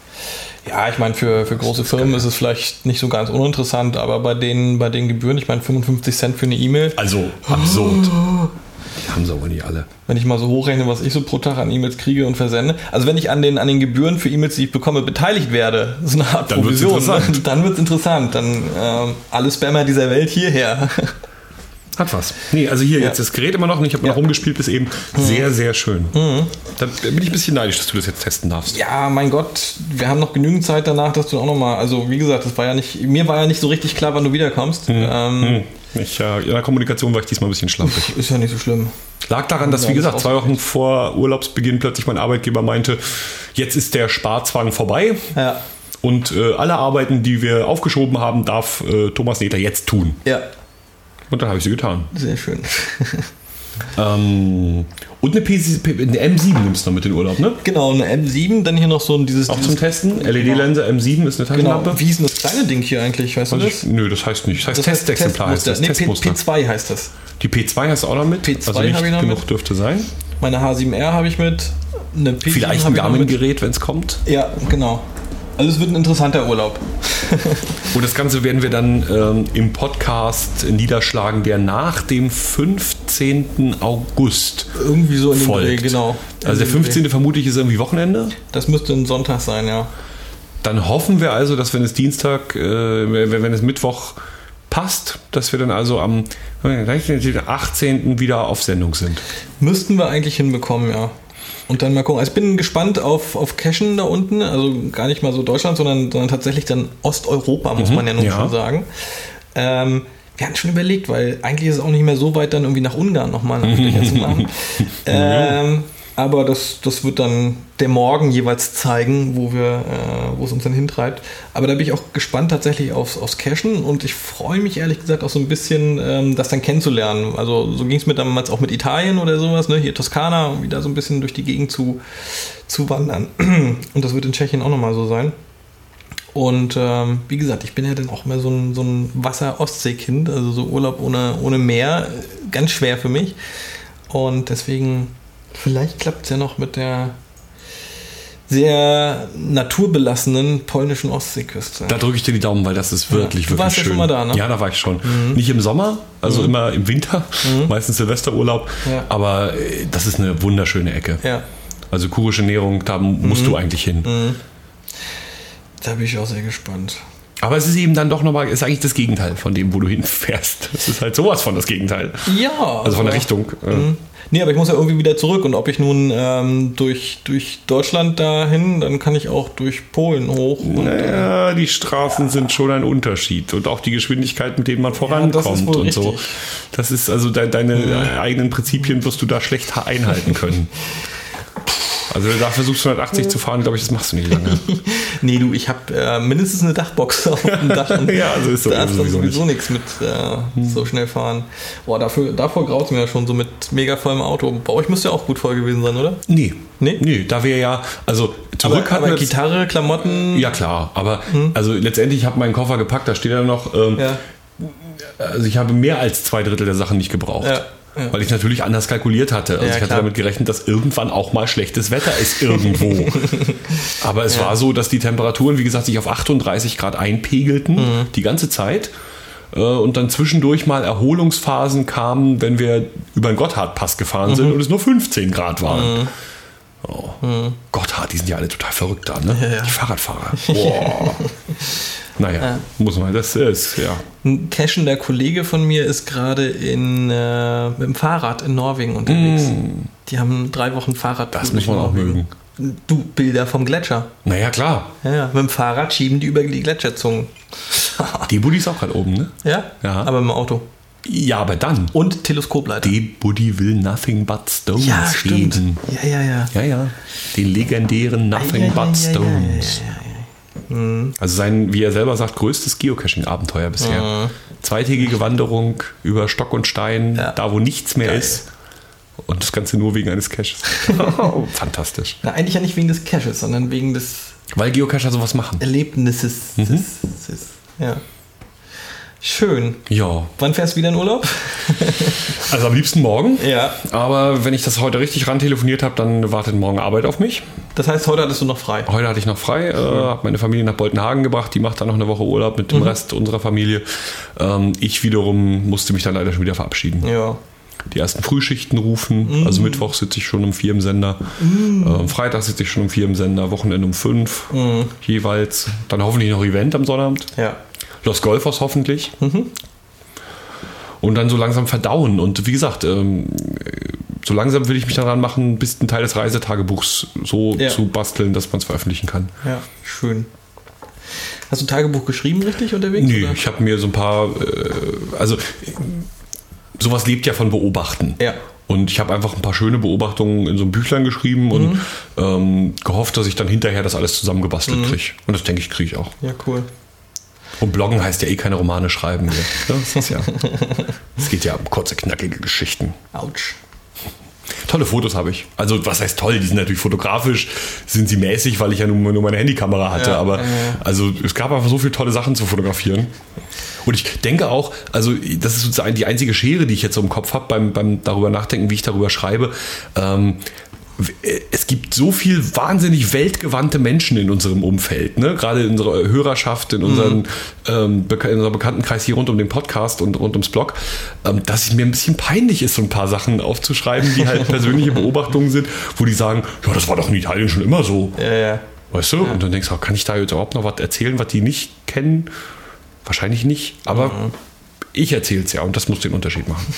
Ja, ich meine, für große Firmen ist es vielleicht nicht so ganz uninteressant, aber bei den Gebühren, ich meine 55 Cent für eine E-Mail. Also absurd. Die haben sie aber nicht alle. Wenn ich mal so hochrechne, was ich so pro Tag an E-Mails kriege und versende. Also wenn ich an den Gebühren für E-Mails, die ich bekomme, beteiligt werde, so eine Art Provision, dann wird es interessant. Dann alle Spammer dieser Welt hierher. Hat was. Nee, also hier jetzt das Gerät immer noch und ich habe noch rumgespielt bis eben. Sehr, sehr schön. Da bin ich ein bisschen neidisch, dass du das jetzt testen darfst. Ja, mein Gott, wir haben noch genügend Zeit danach, dass du auch nochmal, also wie gesagt, mir war ja nicht so richtig klar, wann du wiederkommst. In der Kommunikation war ich diesmal ein bisschen schlampig. Ist ja nicht so schlimm. Lag daran, dass, wie gesagt, 2 Wochen vor Urlaubsbeginn plötzlich mein Arbeitgeber meinte, jetzt ist der Sparzwang vorbei. Ja. Und alle Arbeiten, die wir aufgeschoben haben, darf Thomas Neter jetzt tun. Ja. Und dann habe ich sie getan. Sehr schön. Und eine M7 nimmst du noch mit in den Urlaub, ne? Genau, eine M7, dann hier noch so ein Auch zum Testen. LED-Linse, M7 ist eine Taschenlampe. Genau. Wie ist denn das kleine Ding hier eigentlich? Weißt du das? Nö, das heißt nicht. Das heißt Testexemplar. P2 heißt das. Die P2 hast du auch noch mit? P2 also nicht habe ich noch genug mit. Dürfte sein. Meine H7R habe ich mit. Eine P7 vielleicht ein Garmin-Gerät, wenn es kommt. Ja, genau. Also es wird ein interessanter Urlaub. Und das Ganze werden wir dann im Podcast niederschlagen, der nach dem 15. August irgendwie so in den folgt. Dreh, genau. Also der 15. vermutlich ist irgendwie Wochenende. Das müsste ein Sonntag sein, ja. Dann hoffen wir also, dass wenn es Dienstag, wenn es Mittwoch passt, dass wir dann also am 18. wieder auf Sendung sind. Müssten wir eigentlich hinbekommen, ja. Und dann mal gucken. Also ich bin gespannt auf Cashen da unten, also gar nicht mal so Deutschland, sondern tatsächlich dann Osteuropa, muss man ja nun schon sagen. Wir hatten schon überlegt, weil eigentlich ist es auch nicht mehr so weit, dann irgendwie nach Ungarn nochmal zu machen. Aber das wird dann der Morgen jeweils zeigen, wo es uns dann hintreibt. Aber da bin ich auch gespannt tatsächlich aufs Cashen und ich freue mich ehrlich gesagt auch so ein bisschen, das dann kennenzulernen. Also so ging es mir damals auch mit Italien oder sowas, ne? Hier Toskana, um wieder so ein bisschen durch die Gegend zu wandern. Und das wird in Tschechien auch nochmal so sein. Und wie gesagt, ich bin ja dann auch immer so ein Wasser-Ostsee-Kind, also so Urlaub ohne Meer, ganz schwer für mich. Und deswegen... Vielleicht klappt es ja noch mit der sehr naturbelassenen polnischen Ostseeküste. Da drücke ich dir die Daumen, weil das ist wirklich, wirklich schön. Du warst ja schon mal da, ne? Ja, da war ich schon. Nicht im Sommer, also immer im Winter, meistens Silvesterurlaub. Ja. Aber das ist eine wunderschöne Ecke. Ja. Also kurische Ernährung, da musst du eigentlich hin. Da bin ich auch sehr gespannt. Aber es ist eben dann doch nochmal, ist eigentlich das Gegenteil von dem, wo du hinfährst. Das ist halt sowas von das Gegenteil. Ja. Also von der Richtung. Nee, aber ich muss ja irgendwie wieder zurück. Und ob ich nun durch Deutschland dahin, dann kann ich auch durch Polen hoch. Naja, die Straßen sind schon ein Unterschied. Und auch die Geschwindigkeit, mit denen man vorankommt und richtig. So. Das ist also deine eigenen Prinzipien wirst du da schlecht einhalten können. Also da versuchst du 180 zu fahren, glaube ich, das machst du nicht lange. Nee, du, ich habe mindestens eine Dachbox auf dem Dach. Und ja, also ist da ist sowieso nichts mit so schnell fahren. Boah, davor graut es mir ja schon so mit mega vollem Auto. Bei euch müsste ja auch gut voll gewesen sein, oder? Nee, da wir ja, also zurück hatten wir Gitarre, Klamotten. Ja klar, aber also letztendlich, ich habe meinen Koffer gepackt, da steht ja noch, also ich habe mehr als 2/3 der Sachen nicht gebraucht. Ja. Ja. Weil ich natürlich anders kalkuliert hatte. Also ich hatte damit gerechnet, dass irgendwann auch mal schlechtes Wetter ist irgendwo. Aber es war so, dass die Temperaturen, wie gesagt, sich auf 38 Grad einpegelten, die ganze Zeit. Und dann zwischendurch mal Erholungsphasen kamen, wenn wir über den Gotthardpass gefahren sind und es nur 15 Grad waren. Gotthard, die sind ja alle total verrückt da, ne? Ja. Die Fahrradfahrer. Boah. Naja, muss man, das ist, Ein cashender Kollege von mir ist gerade mit dem Fahrrad in Norwegen unterwegs. Die haben 3 Wochen Fahrrad. Das muss man auch mögen. Du, Bilder vom Gletscher. Naja, klar. Ja, mit dem Fahrrad schieben die über die Gletscherzungen. Die Buddy ist auch gerade oben, ne? Ja, aber mit dem Auto. Ja, aber dann. Und Teleskopleiter. Die Buddy will Nothing But Stones stimmt. Ja. Den legendären Nothing But Stones. Also sein, wie er selber sagt, größtes Geocaching-Abenteuer bisher. 2-tägige Wanderung über Stock und Stein, da wo nichts mehr ist. Und das Ganze nur wegen eines Caches. Fantastisch. Na, eigentlich ja nicht wegen des Caches, sondern wegen des... Weil Geocacher sowas machen. Erlebnisses. Ja. Schön. Ja. Wann fährst du wieder in Urlaub? Also am liebsten morgen. Ja. Aber wenn ich das heute richtig ran telefoniert habe, dann wartet morgen Arbeit auf mich. Das heißt, heute hattest du noch frei? Heute hatte ich noch frei. Habe meine Familie nach Boltenhagen gebracht. Die macht dann noch eine Woche Urlaub mit dem Rest unserer Familie. Ich wiederum musste mich dann leider schon wieder verabschieden. Ja. Die ersten Frühschichten rufen. Also Mittwoch sitze ich schon um 4 im Sender. Freitag sitze ich schon um 4 im Sender. Wochenende um 5 jeweils. Dann hoffentlich noch Event am Sonnabend. Ja. Los Golfers hoffentlich. Und dann so langsam verdauen. Und wie gesagt, so langsam will ich mich daran machen, bis ein Teil des Reisetagebuchs so zu basteln, dass man es veröffentlichen kann. Ja, schön. Hast du ein Tagebuch geschrieben, richtig unterwegs? Nee, ich habe mir so ein paar, also sowas lebt ja von Beobachten. Ja. Und ich habe einfach ein paar schöne Beobachtungen in so einem Büchlein geschrieben und gehofft, dass ich dann hinterher das alles zusammengebastelt kriege. Und das denke ich, kriege ich auch. Ja, cool. Und Bloggen heißt ja keine Romane schreiben. Es geht ja um kurze, knackige Geschichten. Autsch. Tolle Fotos habe ich. Also was heißt toll? Die sind natürlich fotografisch, sind sie mäßig, weil ich ja nur meine Handykamera hatte. Aber also es gab einfach so viele tolle Sachen zu fotografieren. Und ich denke auch, also das ist sozusagen die einzige Schere, die ich jetzt so im Kopf habe beim darüber nachdenken, wie ich darüber schreibe. Es gibt so viel wahnsinnig weltgewandte Menschen in unserem Umfeld, ne? Gerade in unserer Hörerschaft, in unserem Bekanntenkreis hier rund um den Podcast und rund ums Blog, dass es mir ein bisschen peinlich ist, so ein paar Sachen aufzuschreiben, die halt persönliche Beobachtungen sind, wo die sagen, ja, das war doch in Italien schon immer so. Ja. Weißt du? Ja. Und dann denkst du, kann ich da jetzt überhaupt noch was erzählen, was die nicht kennen? Wahrscheinlich nicht, aber ich erzähle es ja und das muss den Unterschied machen.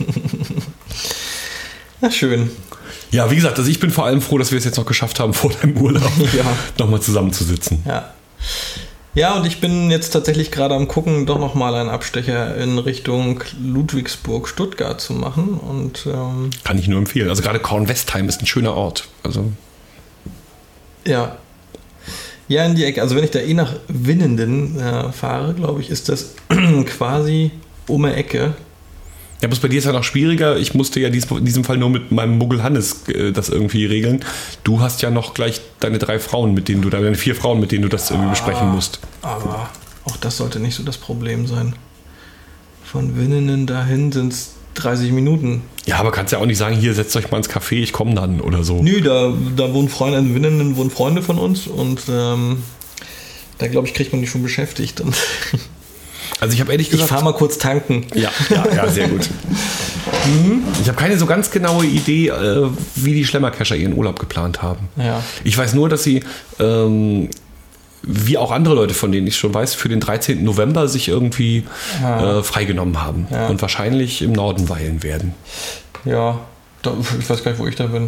Na schön. Ja, wie gesagt, also ich bin vor allem froh, dass wir es jetzt noch geschafft haben, vor deinem Urlaub nochmal zusammenzusitzen. Ja, und ich bin jetzt tatsächlich gerade am Gucken, doch nochmal einen Abstecher in Richtung Ludwigsburg, Stuttgart zu machen. Und, kann ich nur empfehlen. Also gerade Kornwestheim ist ein schöner Ort. Also ja, in die Ecke. Also wenn ich da nach Winnenden fahre, glaube ich, ist das quasi um die Ecke. Ja, aber bei dir ist ja noch schwieriger. Ich musste ja in diesem Fall nur mit meinem Muggel Hannes das irgendwie regeln. Du hast ja noch gleich deine 4 Frauen, mit denen du das irgendwie besprechen musst. Aber auch das sollte nicht so das Problem sein. Von Winnenden dahin sind es 30 Minuten. Ja, aber kannst ja auch nicht sagen, hier, setzt euch mal ins Café, ich komme dann oder so. Nö, da wohnen Freunde, in Winnenden wohnen Freunde von uns und da glaube ich, kriegt man die schon beschäftigt. Und also ich habe ehrlich gesagt... Ich fahre mal kurz tanken. Ja, sehr gut. Ich habe keine so ganz genaue Idee, wie die Schlemmercacher ihren Urlaub geplant haben. Ja. Ich weiß nur, dass sie, wie auch andere Leute, von denen ich schon weiß, für den 13. November sich irgendwie freigenommen haben und wahrscheinlich im Norden weilen werden. Ja, ich weiß gar nicht, wo ich da bin.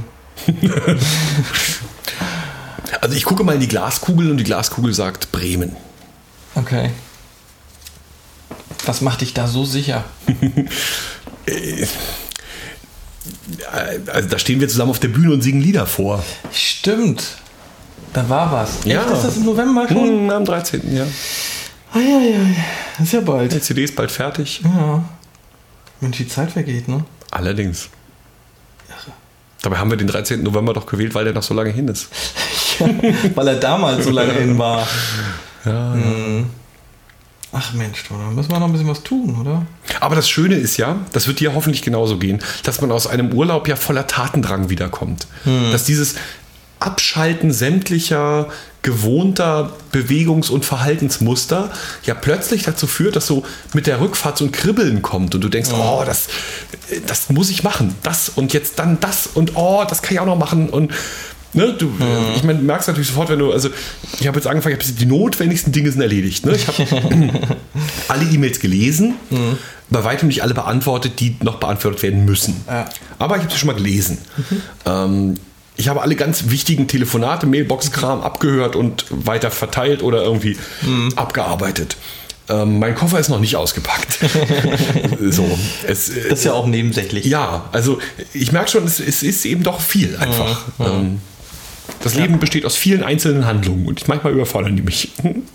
Also ich gucke mal in die Glaskugel und die Glaskugel sagt Bremen. Okay. Was macht dich da so sicher? Also da stehen wir zusammen auf der Bühne und singen Lieder vor. Stimmt. Da war was. Ja. Echt, ist das im November schon? Am 13. ja. Ist ja bald. Die CD ist bald fertig. Ja. Mensch, die Zeit vergeht, ne? Allerdings. Dabei haben wir den 13. November doch gewählt, weil der noch so lange hin ist. Ja, weil er damals so lange hin war. Ja. Ach Mensch, da müssen wir noch ein bisschen was tun, oder? Aber das Schöne ist ja, das wird dir hoffentlich genauso gehen, dass man aus einem Urlaub ja voller Tatendrang wiederkommt. Dass dieses Abschalten sämtlicher gewohnter Bewegungs- und Verhaltensmuster ja plötzlich dazu führt, dass so mit der Rückfahrt so ein Kribbeln kommt und du denkst, oh, das muss ich machen, das und jetzt dann das und oh, das kann ich auch noch machen und ne, ich meine, du merkst natürlich sofort, wenn du, also ich habe jetzt angefangen, die notwendigsten Dinge sind erledigt. Ne? Ich habe alle E-Mails gelesen, bei weitem nicht alle beantwortet, die noch beantwortet werden müssen. Ja. Aber ich habe sie schon mal gelesen. Ich habe alle ganz wichtigen Telefonate, Mailbox-Kram abgehört und weiter verteilt oder irgendwie abgearbeitet. Mein Koffer ist noch nicht ausgepackt. So, das ist ja auch nebensächlich. Ja, also ich merke schon, es ist eben doch viel einfach. Das Leben besteht aus vielen einzelnen Handlungen und manchmal überfordern die mich.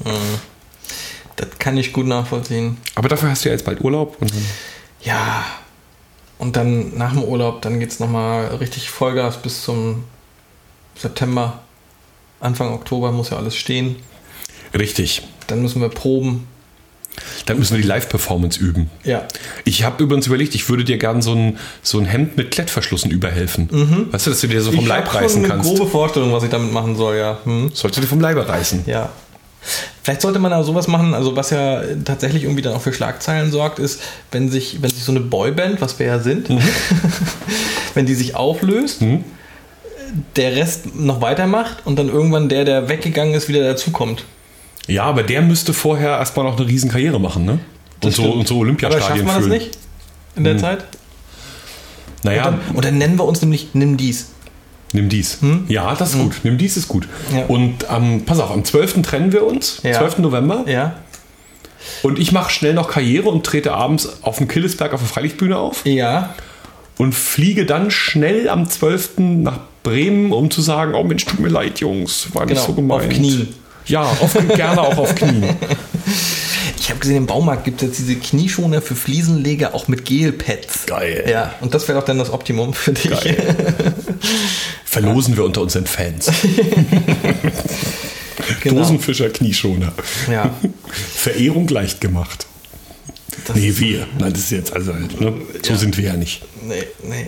Das kann ich gut nachvollziehen. Aber dafür hast du ja jetzt bald Urlaub. Ja, und dann nach dem Urlaub, dann geht es nochmal richtig Vollgas bis zum September. Anfang Oktober muss ja alles stehen. Richtig. Dann müssen wir proben. Dann müssen wir die Live-Performance üben. Ja. Ich habe übrigens überlegt, ich würde dir gern so ein Hemd mit Klettverschlüssen überhelfen. Weißt du, dass du dir so vom Leib reißen kannst? Ich habe eine grobe Vorstellung, was ich damit machen soll, ja. Sollst du dir vom Leibe reißen? Ja. Vielleicht sollte man da sowas machen, also was ja tatsächlich irgendwie dann auch für Schlagzeilen sorgt, ist, wenn sich so eine Boyband, was wir ja sind, wenn die sich auflöst, der Rest noch weitermacht und dann irgendwann der weggegangen ist, wieder dazukommt. Ja, aber der müsste vorher erstmal noch eine riesen Karriere machen, ne? Und so Olympiastadien füllen. Aber schafft man das nicht in der Zeit? Naja. Und dann nennen wir uns nämlich Nimm dies. Nimm dies. Ja, das ist gut. Nimm dies ist gut. Ja. Und pass auf, am 12. trennen wir uns. 12. November. Ja. Und ich mache schnell noch Karriere und trete abends auf dem Killesberg auf der Freilichtbühne auf. Ja. Und fliege dann schnell am 12. nach Bremen, um zu sagen, oh Mensch, tut mir leid, Jungs, war nicht so gemeint. Auf Knien. Ja, gerne auch auf Knien. Ich habe gesehen, im Baumarkt gibt es jetzt diese Knieschoner für Fliesenleger auch mit Gelpads. Geil. Ja, und das wäre doch dann das Optimum für dich. Geil. Verlosen wir unter unseren Fans. Genau. Dosenfischer Knieschoner. Ja. Verehrung leicht gemacht. Wir. Nein, das ist jetzt also halt, ne? So sind wir ja nicht. Nee.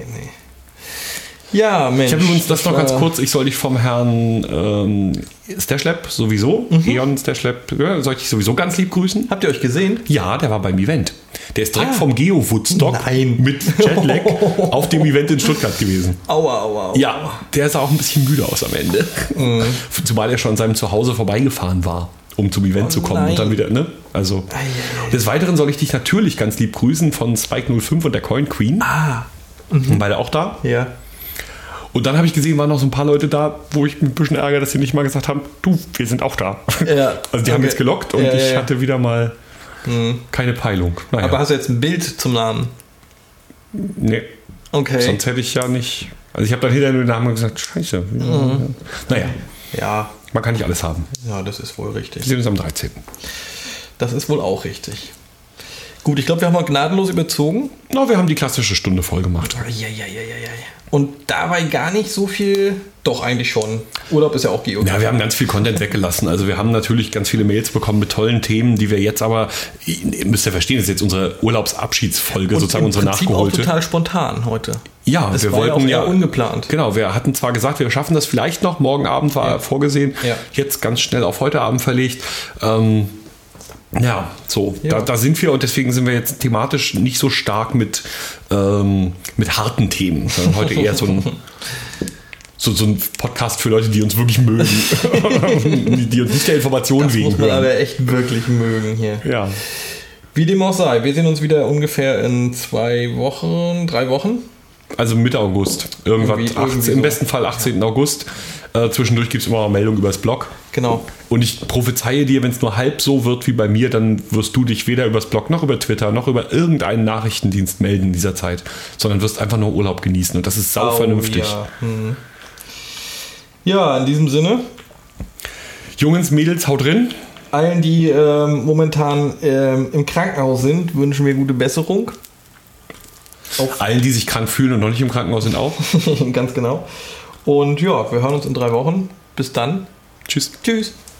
Ja, Mensch. Ich habe übrigens das noch ganz kurz, ich soll dich vom Herrn Staschlepp sowieso, Eon Staschlepp, soll ich dich sowieso ganz lieb grüßen. Habt ihr euch gesehen? Ja, der war beim Event. Der ist direkt vom Geo-Woodstock Nein. mit Jetlag auf dem Event in Stuttgart gewesen. Aua. Ja, der sah auch ein bisschen müde aus am Ende. Zumal er schon an seinem Zuhause vorbeigefahren war, um zum Event zu kommen. Nein. Und dann wieder, ne? Also, des Weiteren soll ich dich natürlich ganz lieb grüßen von Spike 05 und der Coin Queen. Beide auch da. Ja. Und dann habe ich gesehen, waren noch so ein paar Leute da, wo ich mich ein bisschen ärgere, dass sie nicht mal gesagt haben, du, wir sind auch da. Ja. Also die haben jetzt gelockt und ich hatte wieder mal keine Peilung. Naja. Aber hast du jetzt ein Bild zum Namen? Nee. Okay. Sonst hätte ich ja nicht... Also ich habe dann hinterher den Namen gesagt, scheiße. Naja. Ja. Man kann nicht alles haben. Ja, das ist wohl richtig. Wir sehen uns am 13. Das ist wohl auch richtig. Gut, ich glaube, wir haben mal gnadenlos überzogen. Na, wir haben die klassische Stunde voll gemacht. Ja. Und dabei gar nicht so viel, doch eigentlich schon. Urlaub ist ja auch Geografie. Ja, wir haben ganz viel Content weggelassen. Also wir haben natürlich ganz viele Mails bekommen mit tollen Themen, die wir jetzt aber, ihr müsst ja verstehen, das ist jetzt unsere Urlaubsabschiedsfolge, sozusagen unsere nachgeholte. Auch total spontan heute. Ja, das wir war wollten ja auch eher ungeplant. Genau, wir hatten zwar gesagt, wir schaffen das vielleicht noch, morgen Abend war vorgesehen, jetzt ganz schnell auf heute Abend verlegt. Da sind wir und deswegen sind wir jetzt thematisch nicht so stark mit harten Themen, sondern heute eher so ein Podcast für Leute, die uns wirklich mögen, die uns nicht der Information das wegen muss man hören. aber echt wirklich mögen hier. Ja. Wie dem auch sei, wir sehen uns wieder ungefähr in 3 Wochen. Also Mitte August. Irgendwas, im besten Fall 18. August. Zwischendurch gibt es immer eine Meldung übers Blog. Genau. Und ich prophezeie dir, wenn es nur halb so wird wie bei mir, dann wirst du dich weder übers Blog noch über Twitter noch über irgendeinen Nachrichtendienst melden in dieser Zeit, sondern wirst einfach nur Urlaub genießen. Und das ist sau vernünftig. Ja, in diesem Sinne. Jungs, Mädels, haut drin. Allen, die momentan im Krankenhaus sind, wünschen wir gute Besserung. Allen, die sich krank fühlen und noch nicht im Krankenhaus sind, auch. Ganz genau. Und ja, wir hören uns in 3 Wochen. Bis dann. Tschüss. Tschüss.